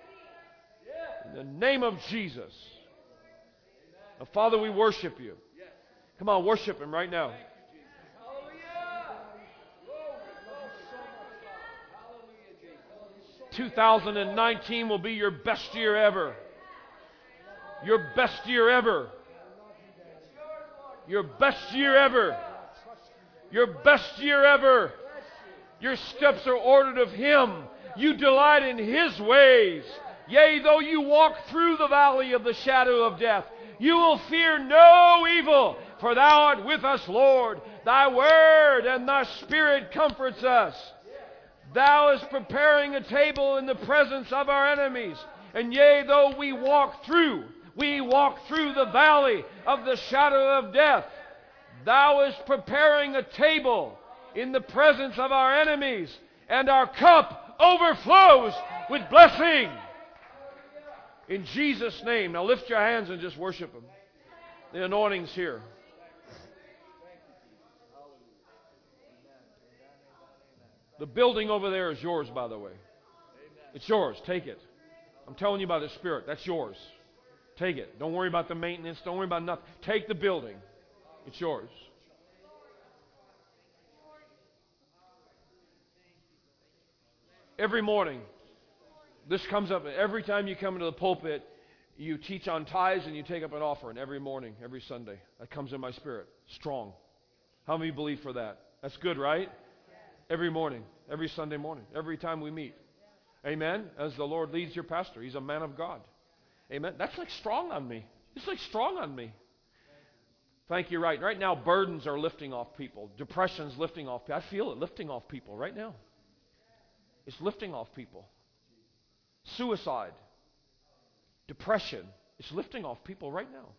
in the name of Jesus. Now, Father, we worship you. Come on, worship Him right now. two thousand nineteen will be your best year ever. Your best year ever. Your best year ever. Your best year ever. Your steps are ordered of Him. You delight in His ways. Yea, though you walk through the valley of the shadow of death, you will fear no evil, for Thou art with us, Lord. Thy word and Thy Spirit comforts us. Thou is preparing a table in the presence of our enemies. And yea, though we walk through, we walk through the valley of the shadow of death, Thou is preparing a table in the presence of our enemies, and our cup overflows with blessing. In Jesus' name. Now lift your hands and just worship Him. The anointing's here. The building over there is yours, by the way. It's yours. Take it. I'm telling you by the Spirit. That's yours. Take it. Don't worry about the maintenance. Don't worry about nothing. Take the building. It's yours. Every morning, this comes up. Every time you come into the pulpit, you teach on tithes and you take up an offering every morning, every Sunday. That comes in my spirit. Strong. How many believe for that? That's good, right? Every morning, every Sunday morning, every time we meet. Amen? As the Lord leads your pastor. He's a man of God. Amen. That's like strong on me. It's like strong on me. Thank you. Right. Right now, burdens are lifting off people. Depression's lifting off people. I feel it lifting off people right now. It's lifting off people. Suicide, depression, it's lifting off people right now.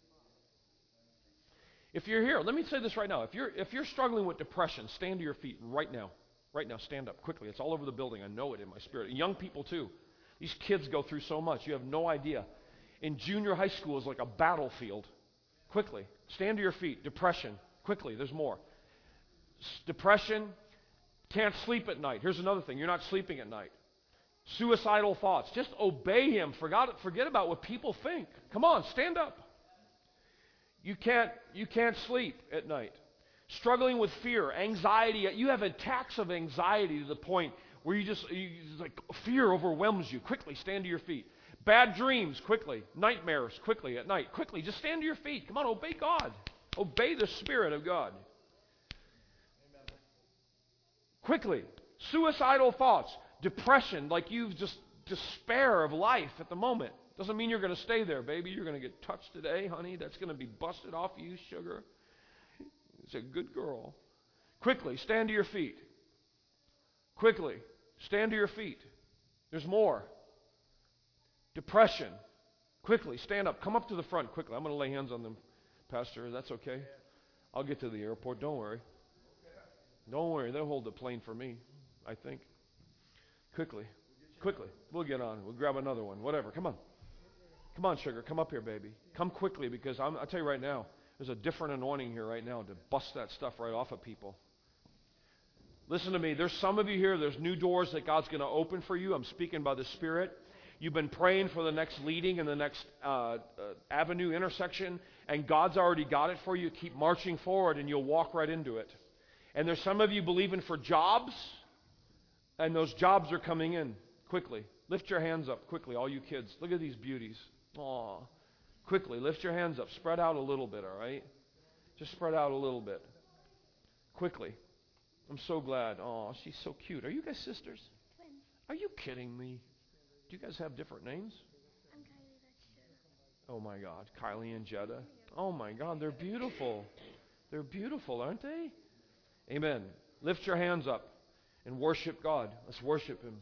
If you're here, let me say this right now. If you're if you're struggling with depression, stand to your feet right now. Right now, stand up quickly. It's all over the building. I know it in my spirit. And young people too. These kids go through so much. You have no idea. In junior high school is like a battlefield. Quickly, stand to your feet. Depression, quickly. There's more. S- depression, can't sleep at night. Here's another thing. You're not sleeping at night. Suicidal thoughts. Just obey Him. Forgot, forget about what people think. Come on, stand up. You can't, you can't sleep at night. Struggling with fear, anxiety. You have attacks of anxiety to the point where you just, you, like fear overwhelms you. Quickly, stand to your feet. Bad dreams, quickly. Nightmares, quickly at night. Quickly, just stand to your feet. Come on, obey God. Obey the Spirit of God. Amen. Quickly. Suicidal thoughts. Depression, like you've just despair of life at the moment. Doesn't mean you're going to stay there, baby. You're going to get touched today, honey. That's going to be busted off you, sugar. It's a good girl. Quickly, stand to your feet. Quickly, stand to your feet. There's more. Depression. Quickly, stand up. Come up to the front quickly. I'm going to lay hands on them, Pastor. That's okay. I'll get to the airport. Don't worry. Don't worry. They'll hold the plane for me, I think. Quickly. Quickly. We'll get on. We'll grab another one. Whatever. Come on. Come on, sugar. Come up here, baby. Come quickly, because I'm, I'll tell you right now, there's a different anointing here right now to bust that stuff right off of people. Listen to me. There's some of you here, there's new doors that God's going to open for you. I'm speaking by the Spirit. You've been praying for the next leading and the next uh, uh, avenue intersection, and God's already got it for you. Keep marching forward, and you'll walk right into it. And there's some of you believing for jobs, and those jobs are coming in quickly. Lift your hands up quickly, all you kids. Look at these beauties. Aw. Quickly, lift your hands up. Spread out a little bit, all right? Just spread out a little bit. Quickly. I'm so glad. Aw, she's so cute. Are you guys sisters? Twins. Are you kidding me? Do you guys have different names? I'm Kylie, that's Jenna. Oh, my God. Kylie and Jetta. Oh, my God. They're beautiful. They're beautiful, aren't they? Amen. Lift your hands up and worship God. Let's worship Him.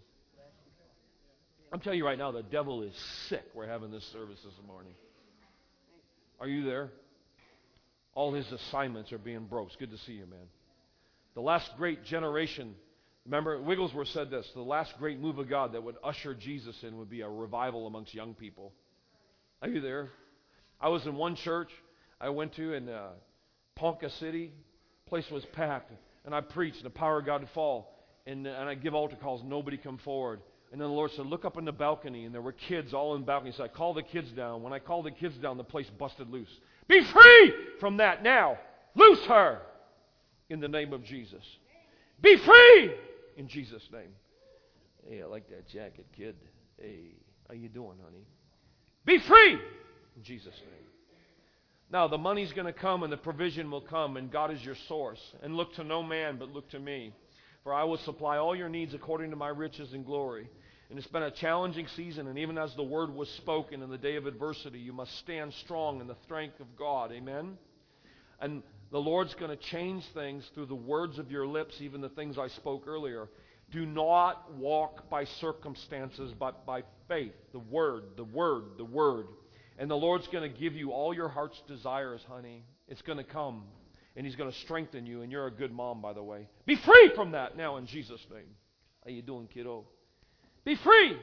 I'm telling you right now, the devil is sick. We're having this service this morning. Are you there? All his assignments are being broke. It's good to see you, man. The last great generation, remember, Wigglesworth said this, the last great move of God that would usher Jesus in would be a revival amongst young people. Are you there? I was in one church I went to in uh, Ponca City. The place was packed, and I preached, and the power of God would fall. And, and I give altar calls, nobody come forward. And then the Lord said, look up in the balcony, and there were kids all in the balcony. So I called the kids down. When I called the kids down, the place busted loose. Be free from that now. Loose her in the name of Jesus. Be free in Jesus' name. Hey, I like that jacket, kid. Hey, how you doing, honey? Be free in Jesus' name. Now, the money's going to come, and the provision will come, and God is your source. And look to no man, but look to me. For I will supply all your needs according to my riches and glory. And it's been a challenging season, and even as the word was spoken in the day of adversity, you must stand strong in the strength of God. Amen? And the Lord's going to change things through the words of your lips, even the things I spoke earlier. Do not walk by circumstances, but by faith. The Word, the Word, the Word. And the Lord's going to give you all your heart's desires, honey. It's going to come. And He's going to strengthen you. And you're a good mom, by the way. Be free from that now in Jesus' name. How you doing, kiddo? Be free.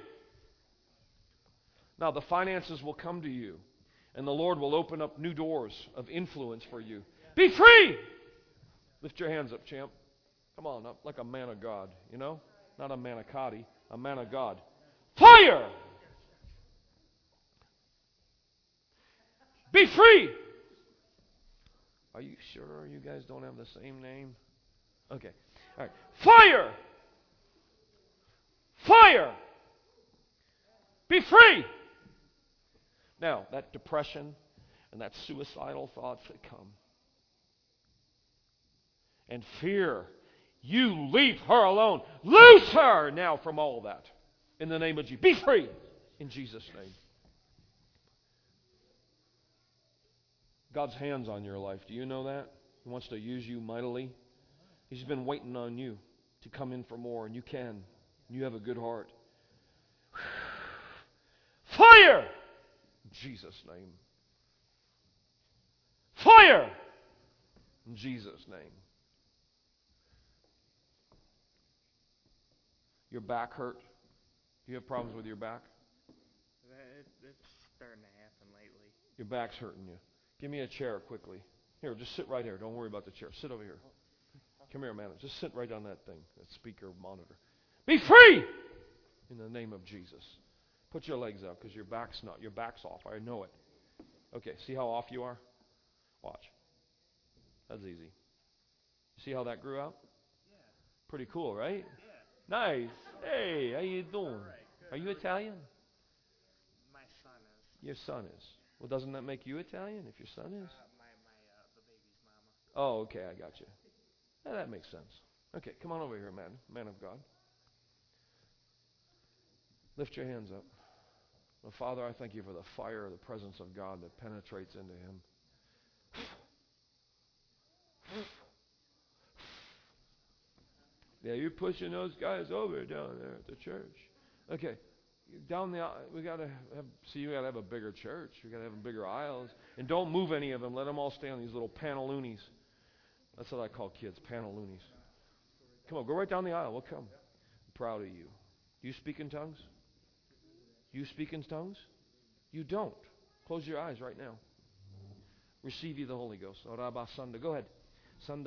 Now the finances will come to you. And the Lord will open up new doors of influence for you. Be free. Lift your hands up, champ. Come on up like a man of God. You know? Not a manicotti. A man of God. Fire! Be free. Are you sure you guys don't have the same name? Okay. All right. Fire! Fire! Be free! Now, that depression and that suicidal thoughts that come. And fear. You leave her alone. Loose her now from all that. In the name of Jesus. Be free. In Jesus' name. God's hand's on your life. Do you know that? He wants to use you mightily. He's been waiting on you to come in for more, and you can. You have a good heart. Fire! In Jesus' name. Fire! In Jesus' name. Your back hurt? Do you have problems with your back? It, it's starting to happen lately. Your back's hurting you. Give me a chair quickly. Here, just sit right here. Don't worry about the chair. Sit over here. Come here, man. Just sit right on that thing, that speaker monitor. Be free! In the name of Jesus. Put your legs out because your back's not, your back's off. I know it. Okay, see how off you are? Watch. That's easy. See how that grew out? Yeah. Pretty cool, right? Yeah. Nice. Hey, how you doing? All right, good. Are you Italian? My son is. Your son is. Well, doesn't that make you Italian if your son is? Uh, my my uh, the baby's mama. Oh, okay, I got you. Yeah, that makes sense. Okay, come on over here, man. Man of God. Lift your hands up. Well, Father, I thank you for the fire of the presence of God that penetrates into him. Yeah, you're pushing those guys over down there at the church. Okay, down the aisle, we gotta have. See, you gotta have a bigger church. We gotta have bigger aisles, and don't move any of them. Let them all stay on these little pantaloonies. That's what I call kids, pantaloonies. Come on, go right down the aisle. We'll come. I'm proud of you. Do you speak in tongues? Do you speak in tongues? You don't. Close your eyes right now. Receive you the Holy Ghost. Go ahead. Come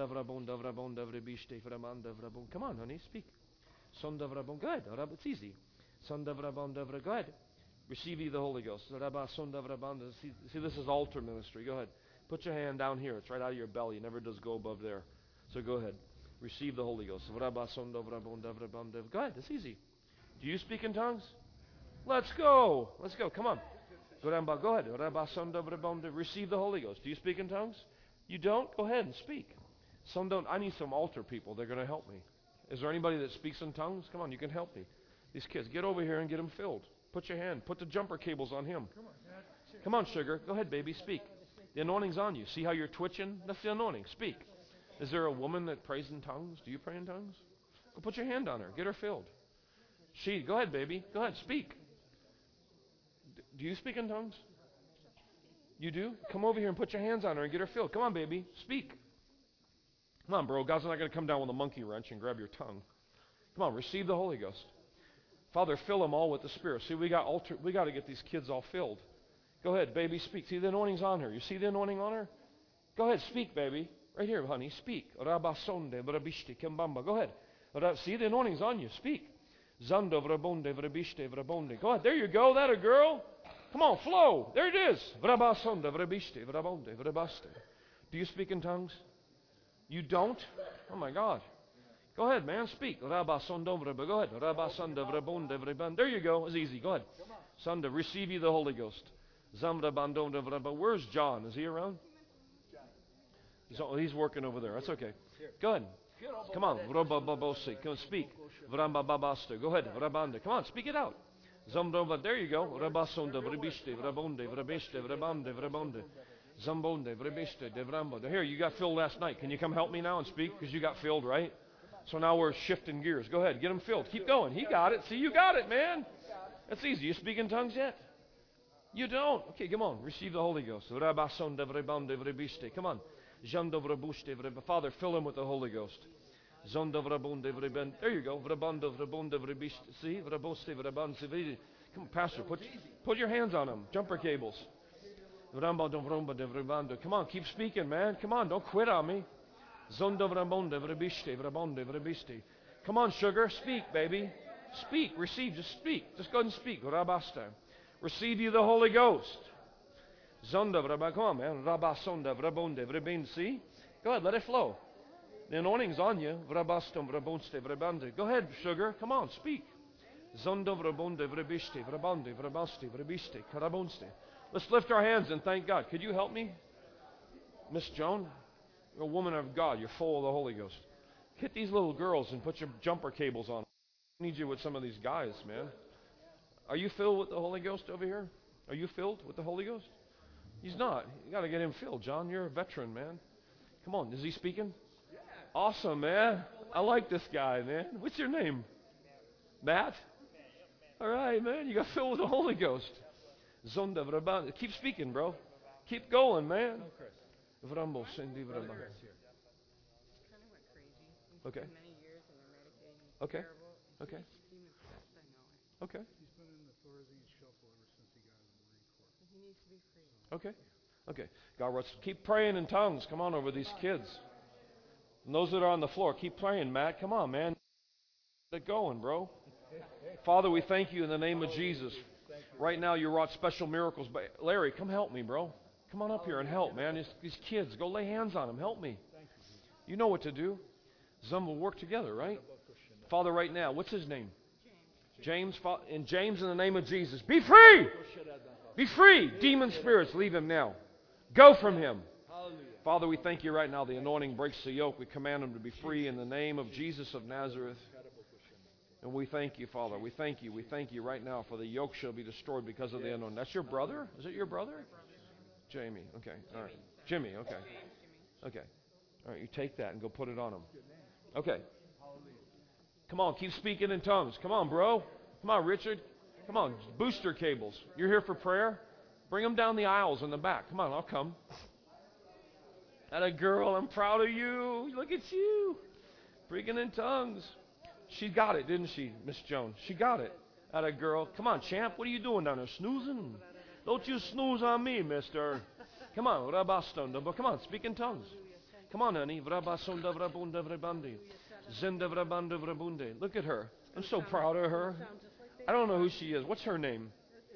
on, honey, speak. Go ahead. It's easy. Go ahead. Receive you the Holy Ghost. See, see, this is altar ministry. Go ahead. Put your hand down here. It's right out of your belly. It never does go above there. So go ahead. Receive the Holy Ghost. Go ahead. It's easy. Do you speak in tongues? Let's go. Let's go. Come on. Go down. Go ahead. Receive the Holy Ghost. Do you speak in tongues? You don't? Go ahead and speak. Some don't. I need some altar people. They're going to help me. Is there anybody that speaks in tongues? Come on, you can help me. These kids, get over here and get them filled. Put your hand. Put the jumper cables on him. Come on, sugar. Go ahead, baby. Speak. The anointing's on you. See how you're twitching? That's the anointing. Speak. Is there a woman that prays in tongues? Do you pray in tongues? Go put your hand on her. Get her filled. She, go ahead, baby. Go ahead, speak. D- do you speak in tongues? You do? Come over here and put your hands on her and get her filled. Come on, baby. Speak. Come on, bro. God's not going to come down with a monkey wrench and grab your tongue. Come on, receive the Holy Ghost. Father, fill them all with the Spirit. See, we got altar, we got to get these kids all filled. Go ahead, baby, speak. See, the anointing's on her. You see the anointing on her? Go ahead, speak, baby. Right here, honey, speak. Go ahead. See, the anointing's on you. Speak. Go ahead. There you go. That a girl? Come on, flow. There it is. Do you speak in tongues? You don't? Oh, my God. Go ahead, man. Speak. Go ahead. There you go. It's easy. Go ahead. Sunda, receive you the Holy Ghost. Where's John? Is he around? He's, he's working over there. That's okay. Go ahead. Come on. Come on, speak. Go ahead. Come on, speak it out. There you go. Here, you got filled last night. Can you come help me now and speak? Because you got filled, right? So now we're shifting gears. Go ahead. Get him filled. Keep going. He got it. See, you got it, man. That's easy. You speak in tongues yet? You don't. Okay, come on. Receive the Holy Ghost. Come on. Father, fill him with the Holy Ghost. There you go. See? Come on, Pastor. Put, put your hands on him. Jumper cables. Come on, keep speaking, man. Come on, don't quit on me. Come on, sugar. Speak, baby. Speak. Receive. Just speak. Just go ahead and speak. Receive you the Holy Ghost. Come on, man. See? Go ahead, let it flow. The anointing's on you. Go ahead, sugar. Come on, speak. Let's lift our hands and thank God. Could you help me? Miss Joan, you're a woman of God. You're full of the Holy Ghost. Hit these little girls and put your jumper cables on. I need you with some of these guys, man. Are you filled with the Holy Ghost over here? Are you filled with the Holy Ghost? He's not. You got to get him filled, John. You're a veteran, man. Come on. Is he speaking? Awesome, man. I like this guy, man. What's your name? Matt? All right, man. You got filled with the Holy Ghost. Zonda vrabanda. Keep speaking, bro. Keep going, man. Vrambo sendi vrabanda. Kind of went crazy. He's Okay. been many years and they're medicating. Okay. Terrible. And Okay. he's demon possessed, I know it. Okay. He's been in the Thorazine shuffle ever since he got in the Marine Corps. He needs to be free. Okay. Okay. God, let's keep praying in tongues. Come on over these kids. And those that are on the floor, keep praying, Matt. Come on, man. Get it going, bro. Father, we thank you in the name of Jesus. Right now, you wrought special miracles. But Larry, come help me, bro. Come on up here and help, man. These, these kids, go lay hands on them. Help me. You know what to do. Some will work together, right? Father, right now, what's his name? James. James. In James, in the name of Jesus, be free. Be free. Demon spirits, leave him now. Go from him. Father, we thank you right now. The anointing breaks the yoke. We command him to be free in the name of Jesus of Nazareth. And we thank you, Father. We thank you. We thank you right now for the yoke shall be destroyed because of the anointing. That's your brother? Is it your brother? Jamie. Okay. All right. Jimmy. Okay. Okay. All right. You take that and go put it on him. Okay. Come on. Keep speaking in tongues. Come on, bro. Come on, Richard. Come on. Booster cables. You're here for prayer? Bring them down the aisles in the back. Come on. I'll come. That a girl. I'm proud of you. Look at you. Speaking in tongues. She got it, didn't she, Miss Jones? She got it. That a girl. Come on, champ. What are you doing down there? Snoozing? Don't you snooze on me, mister. Come on. Rabastonda. Come on. Speak in tongues. Come on, honey. Vrabasonda vrabunda vrabandi. Zinda vrabanda vrabunde. Look at her. I'm so proud of her. I don't know who she is. What's her name?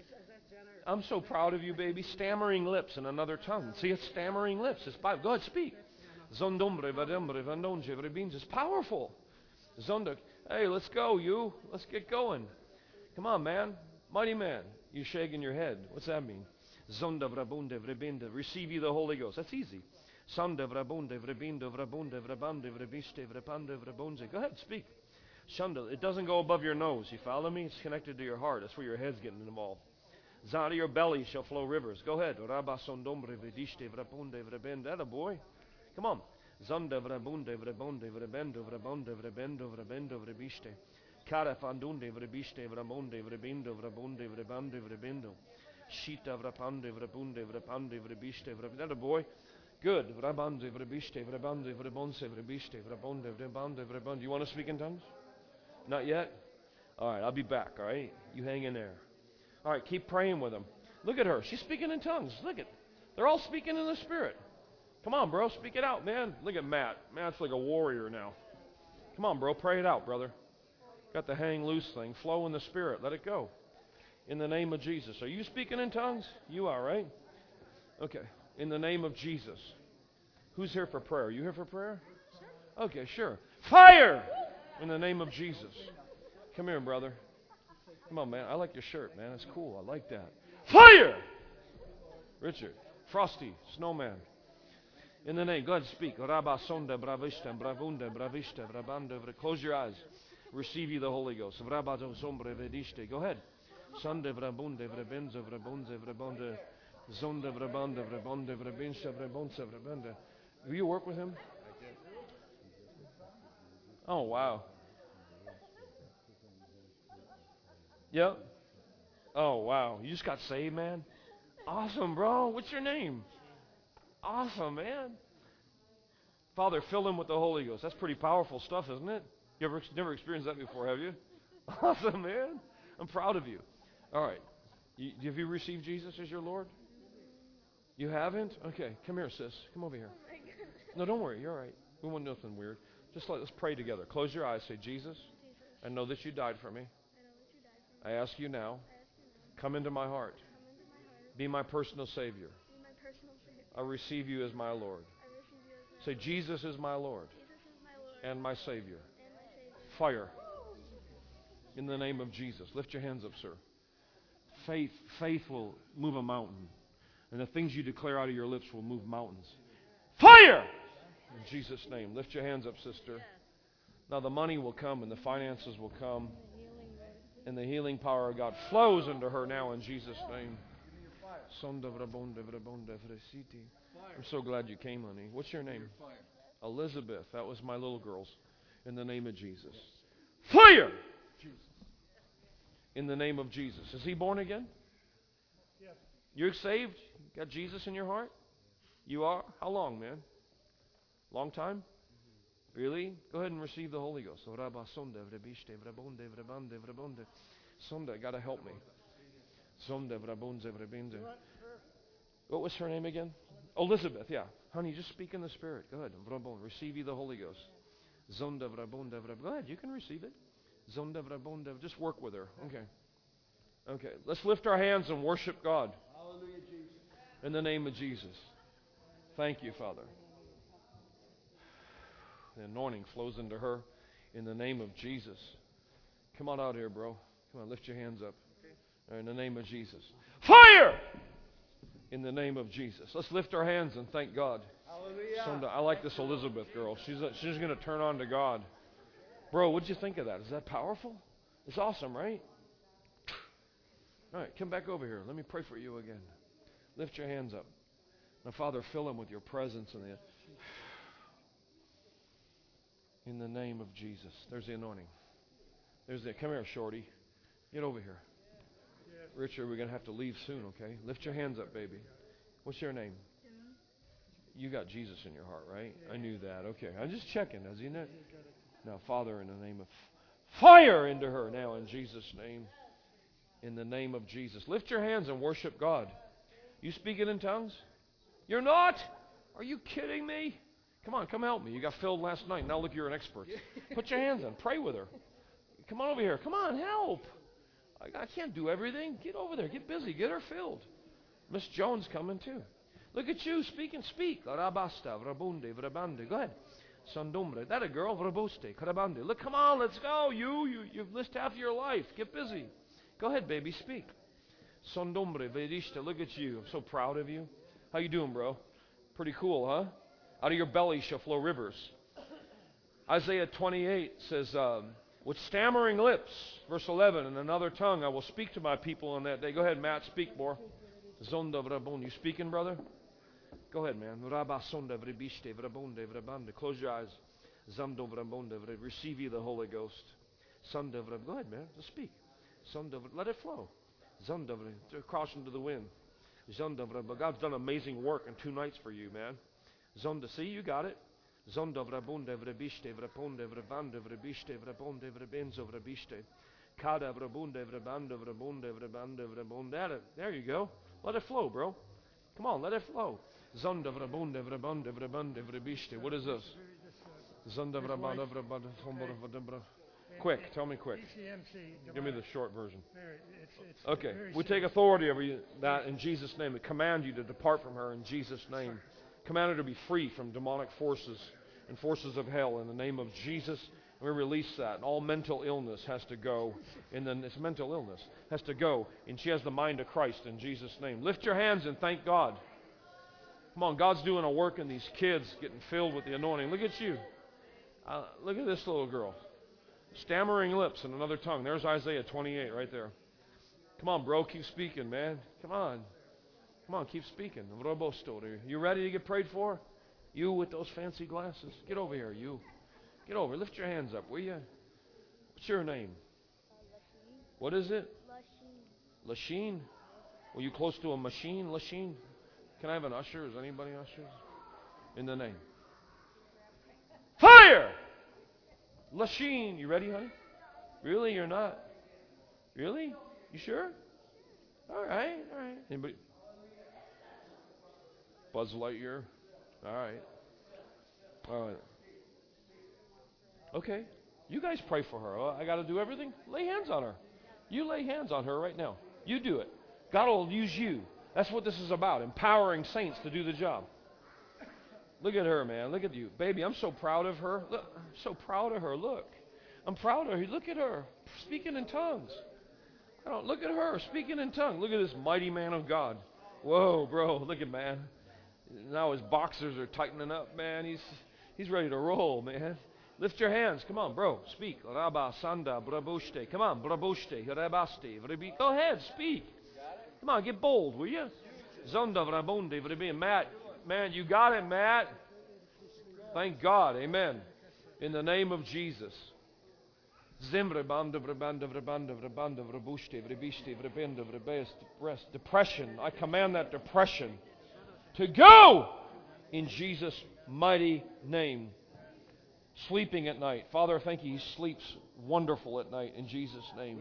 I'm so proud of you, baby. Stammering lips in another tongue. See, it's stammering lips. It's Bible. Go ahead, speak. Zondombre vadembre vandonje vrebinj. It's powerful. Zonda. Hey, let's go, you. Let's get going. Come on, man. Mighty man. You're shaking your head. What's that mean? Zonda vrabunde vrebinda. Receive you the Holy Ghost. That's easy. Sanda vrabunde vrebinda vrabunde vrabande vrebiste vrapande vrabunze. Go ahead, speak. Shunda. It doesn't go above your nose. You follow me? It's connected to your heart. That's where your head's getting involved. Out of your belly shall flow rivers. Go ahead. Rabasondombre vediste vrabunde vrebenda. That a boy. Come on. Zonda vrabunde vrebonde vrebendo vrebonde vrebendo vrebendo vrebiste. Cara fandunde vrebiste vrabonde vrebendo vrabonde vrebande vrebendo. Shita vrapande vrebunde vrapande vrebiste vrebende. That a boy. Good. Vrabande vrebiste vrebande vrebonse vrebiste vrebonde vrebande vrebonde. You want to speak in tongues? Not yet? All right. I'll be back. All right. You hang in there. All right. Keep praying with them. Look at her. She's speaking in tongues. Look at. They're all speaking in the Spirit. Come on, bro. Speak it out, man. Look at Matt. Matt's like a warrior now. Come on, bro. Pray it out, brother. Got the hang loose thing. Flow in the Spirit. Let it go. In the name of Jesus. Are you speaking in tongues? You are, right? Okay. In the name of Jesus. Who's here for prayer? Are you here for prayer? Okay, sure. Fire! In the name of Jesus. Come here, brother. Come on, man. I like your shirt, man. It's cool. I like that. Fire! Richard. Frosty. Snowman. In the name, go ahead and speak. Rabasonda bravista bravunda bravista brabanda. Close your eyes. Receive you the Holy Ghost. Vrabazo sombre vediste. Go ahead. Sunde vrabunde vrebenza vrabunze vrabonde. Zonda vrabanda vrabonde vrabinsa vrabonsa vrabanda. Do you work with him? Oh, wow. Yep. Oh, wow. You just got saved, man? Awesome, bro. What's your name? Awesome, man. Father, fill him with the Holy Ghost. That's pretty powerful stuff, isn't it? You ever never experienced that before, have you? Awesome, man. I'm proud of you. All right. You, have you received Jesus as your Lord? You haven't? Okay. Come here, sis. Come over here. Oh my goodness. No, don't worry. You're all right. We want nothing weird. Just let us pray together. Close your eyes. Say, Jesus, Jesus, I know that you died for me. I know that you died for me. I ask you now, I ask you now, come into my heart. come into my heart, Be my personal Savior. be my personal Savior. I receive you as my Lord. I receive you as my Say, Jesus is my Lord Jesus is my Lord and my Savior. and my Savior. Fire. In the name of Jesus. Lift your hands up, sir. Faith, faith will move a mountain. And the things you declare out of your lips will move mountains. Fire! In Jesus' name. Lift your hands up, sister. Now the money will come and the finances will come. And the healing power of God flows into her now in Jesus' name. Sonda vrabonda vrabonda vresiti. I'm so glad you came, honey. What's your name? Elizabeth. That was my little girl's. In the name of Jesus. Fire! In the name of Jesus. Is he born again? Yes. You're saved? Got Jesus in your heart? You are? How long, man? Long time? Really? Go ahead and receive the Holy Ghost. Sonda, gotta help me. What was her name again? Elizabeth, yeah. Honey, just speak in the Spirit. Go ahead. Receive you the Holy Ghost. Zonda vrabonda vrab. Go ahead, you can receive it. Zonda vrabonda. Just work with her. Okay. Okay. Let's lift our hands and worship God. Hallelujah, Jesus. In the name of Jesus. Thank you, Father. The anointing flows into her in the name of Jesus. Come on out here, bro. Come on, lift your hands up. In the name of Jesus. Fire! In the name of Jesus. Let's lift our hands and thank God. Hallelujah. I like this Elizabeth girl. She's a, she's going to turn on to God. Bro, what'd you think of that? Is that powerful? It's awesome, right? All right, come back over here. Let me pray for you again. Lift your hands up. Now, Father, fill them with your presence in the in the name of Jesus. There's the anointing. There's the come here, Shorty. Get over here. Richard, we're going to have to leave soon, okay? Lift your hands up, baby. What's your name? You got Jesus in your heart, right? I knew that. Okay. I'm just checking. Does he know? Now, Father, in the name of fire into her now in Jesus' name. In the name of Jesus. Lift your hands and worship God. You speaking in tongues? You're not? Are you kidding me? Come on, come help me. You got filled last night. Now look, you're an expert. Put your hands on. Pray with her. Come on over here. Come on, help. I, I can't do everything. Get over there. Get busy. Get her filled. Miss Jones coming too. Look at you. Speak and speak. Go ahead. Sandombre. That a girl. Look, come on. Let's go. You, you, you've lived half your life. Get busy. Go ahead, baby. Speak. Sandombre. Look at you. I'm so proud of you. How you doing, bro? Pretty cool, huh? Out of your belly shall flow rivers. Isaiah twenty-eight says, um, with stammering lips, verse eleven, in another tongue I will speak to my people on that day. Go ahead, Matt, speak more. Zonda vrabon. You speaking, brother? Go ahead, man. Close your eyes. Zando vrabonda. Receive you the Holy Ghost. Zonda vrab. Go ahead, man. Just speak. Zonda. Let it flow. Zonda. Cross into the wind. Zonda vrab. God's done amazing work in two nights for you, man. Zonda. See, you got it. Zonda vrabonda vrabishte vraponde vrabanda vrabishte vraponde vrabenzo vrabishte. Kada vrabunde vrabanda vrabunde vrabanda vrabonda. There you go. Let it flow, bro. Come on, let it flow. Zonda vrabunde vrabanda vrabanda vrabishte. What is this? Zonda vrabanda vrabanda vrabanda. Quick, tell me quick. Give me the short version. Okay, we take authority over you, that in Jesus' name. We command you to depart from her in Jesus' name. Command her to be free from demonic forces and forces of hell in the name of Jesus. We release that. And all mental illness has to go. In the, it's mental illness has to go. And she has the mind of Christ in Jesus' name. Lift your hands and thank God. Come on, God's doing a work in these kids, getting filled with the anointing. Look at you. Uh, look at this little girl. Stammering lips in another tongue. There's Isaiah twenty-eight right there. Come on, bro. Keep speaking, man. Come on. Come on, keep speaking. You ready to get prayed for? You with those fancy glasses. Get over here, you. Get over. Lift your hands up, will you? What's your name? What is it? Lasheen. Were you close to a machine, Lasheen? Can I have an usher? Is anybody ushers? In the name. Fire! Lasheen. You ready, honey? Really? You're not? Really? You sure? All right. All right. Anybody? Buzz Lightyear. All right. All right. Okay. You guys pray for her. I got to do everything? Lay hands on her. You lay hands on her right now. You do it. God will use you. That's what this is about. Empowering saints to do the job. Look at her, man. Look at you. Baby, I'm so proud of her. Look, I'm so proud of her. Look. I'm proud of her. Look at her. Speaking in tongues. I don't, look at her. Speaking in tongues. Look at this mighty man of God. Whoa, bro. Look at man. Now his boxers are tightening up, man. He's he's ready to roll, man. Lift your hands. Come on, bro. Speak. Rabba, Sanda, Brabushte. Come on, Brabushte, Rabaste. Go ahead, speak. Come on, get bold, will you? Zondavrabonde vrebe. Matt, man, you got it, Matt. Thank God. Amen. In the name of Jesus. Depression. I command that depression to go in Jesus' mighty name. Sleeping at night. Father, thank you. He sleeps wonderful at night in Jesus' name.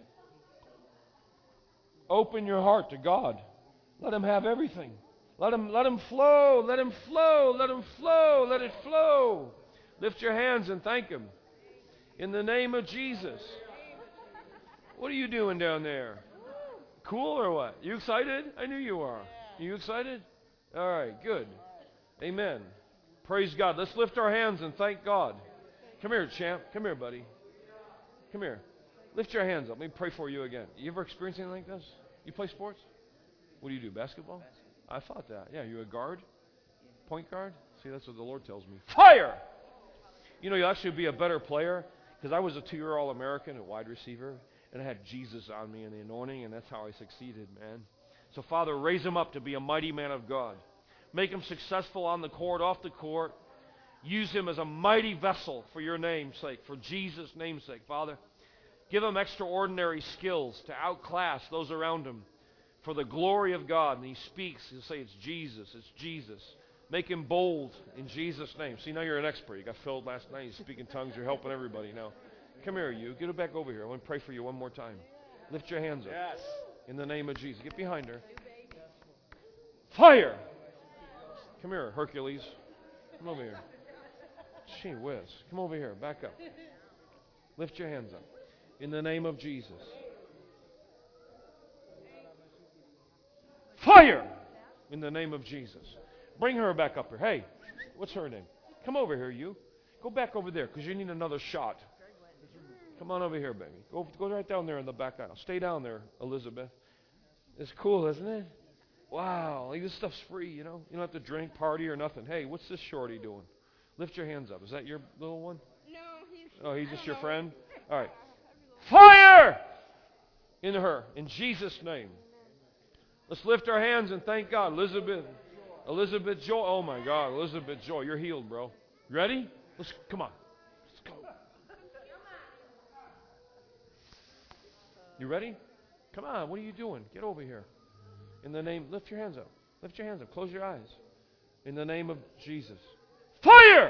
Open your heart to God. Let Him have everything. Let Him, let Him flow. Let Him flow. Let Him flow. Let it flow. Lift your hands and thank Him. In the name of Jesus. What are you doing down there? Cool or what? You excited? I knew you are. You excited? All right, good. Amen. Praise God. Let's lift our hands and thank God. Come here, champ. Come here, buddy. Come here. Lift your hands up. Let me pray for you again. You ever experienced anything like this? You play sports? What do you do, basketball? I thought that. Yeah, you a guard? Point guard? See, that's what the Lord tells me. Fire! You know, you'll actually be a better player. Because I was a two-year All-American at wide receiver, and I had Jesus on me and the anointing, and that's how I succeeded, man. So, Father, raise him up to be a mighty man of God. Make him successful on the court, off the court. Use him as a mighty vessel for your name's sake, for Jesus' name's sake, Father. Give him extraordinary skills to outclass those around him for the glory of God. And he speaks, he'll say, it's Jesus, it's Jesus. Make him bold in Jesus' name. See, now you're an expert. You got filled last night. You speak in tongues. You're helping everybody now. Come here, you. Get it back over here. I want to pray for you one more time. Lift your hands up. Yes. In the name of Jesus. Get behind her. Fire! Come here, Hercules. Come over here. Gee whiz. Come over here. Back up. Lift your hands up. In the name of Jesus. Fire! In the name of Jesus. Bring her back up here. Hey, what's her name? Come over here, you. Go back over there because you need another shot. Come on over here, baby. Go, go right down there in the back aisle. Stay down there, Elizabeth. It's cool, isn't it? Wow, like this stuff's free, you know. You don't have to drink, party, or nothing. Hey, what's this shorty doing? Lift your hands up. Is that your little one? No, he's... Oh, he's just your friend? All right. Fire in her, in Jesus' name. Let's lift our hands and thank God. Elizabeth. Elizabeth Joy. Oh, my God. Elizabeth Joy. You're healed, bro. You ready? Let's come on. Let's go. You ready? Come on. What are you doing? Get over here. In the name. Lift your hands up. Lift your hands up. Close your eyes. In the name of Jesus. Fire!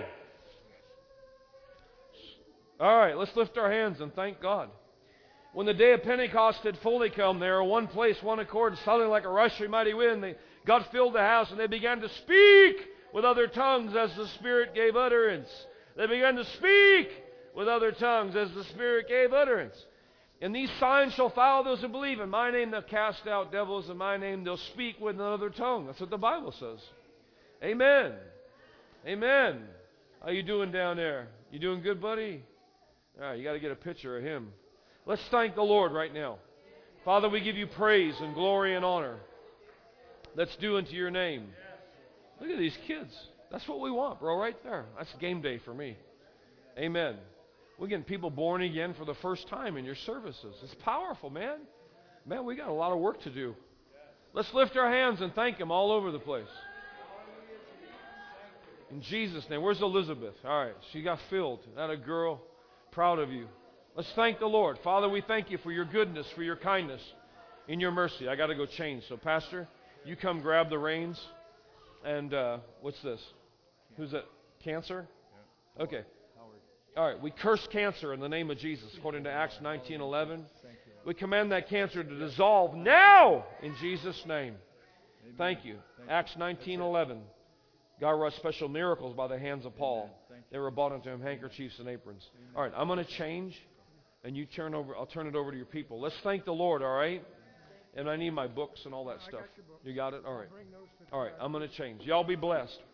All right. Let's lift our hands and thank God. When the day of Pentecost had fully come, they were one place, one accord, and suddenly like a rushing mighty wind, they God filled the house, and they began to speak with other tongues as the Spirit gave utterance. They began to speak with other tongues as the Spirit gave utterance. And these signs shall follow those who believe. In my name they'll cast out devils. In my name they'll speak with another tongue. That's what the Bible says. Amen. Amen. How you doing down there? You doing good, buddy? All right, you got to get a picture of him. Let's thank the Lord right now. Father, we give you praise and glory and honor. Let's do unto your name. Look at these kids. That's what we want, bro, right there. That's game day for me. Amen. We're getting people born again for the first time in your services. It's powerful, man. Man, we got a lot of work to do. Let's lift our hands and thank Him all over the place. In Jesus' name. Where's Elizabeth? All right. She got filled. That a girl. Proud of you. Let's thank the Lord. Father, we thank you for your goodness, for your kindness, in your mercy. I got to go change. So, Pastor, you come grab the reins. And uh, what's this? Who's that? Cancer? Okay. All right. We curse cancer in the name of Jesus, according to Acts nineteen eleven. We command that cancer to dissolve now in Jesus' name. Thank you. Acts nineteen eleven. God wrought special miracles by the hands of Paul. They were bought unto him handkerchiefs and aprons. All right. I'm going to change, and you turn over. I'll turn it over to your people. Let's thank the Lord. All right. And I need my books and all that stuff. You got it? All right. All right. I'm going to change. Y'all be blessed.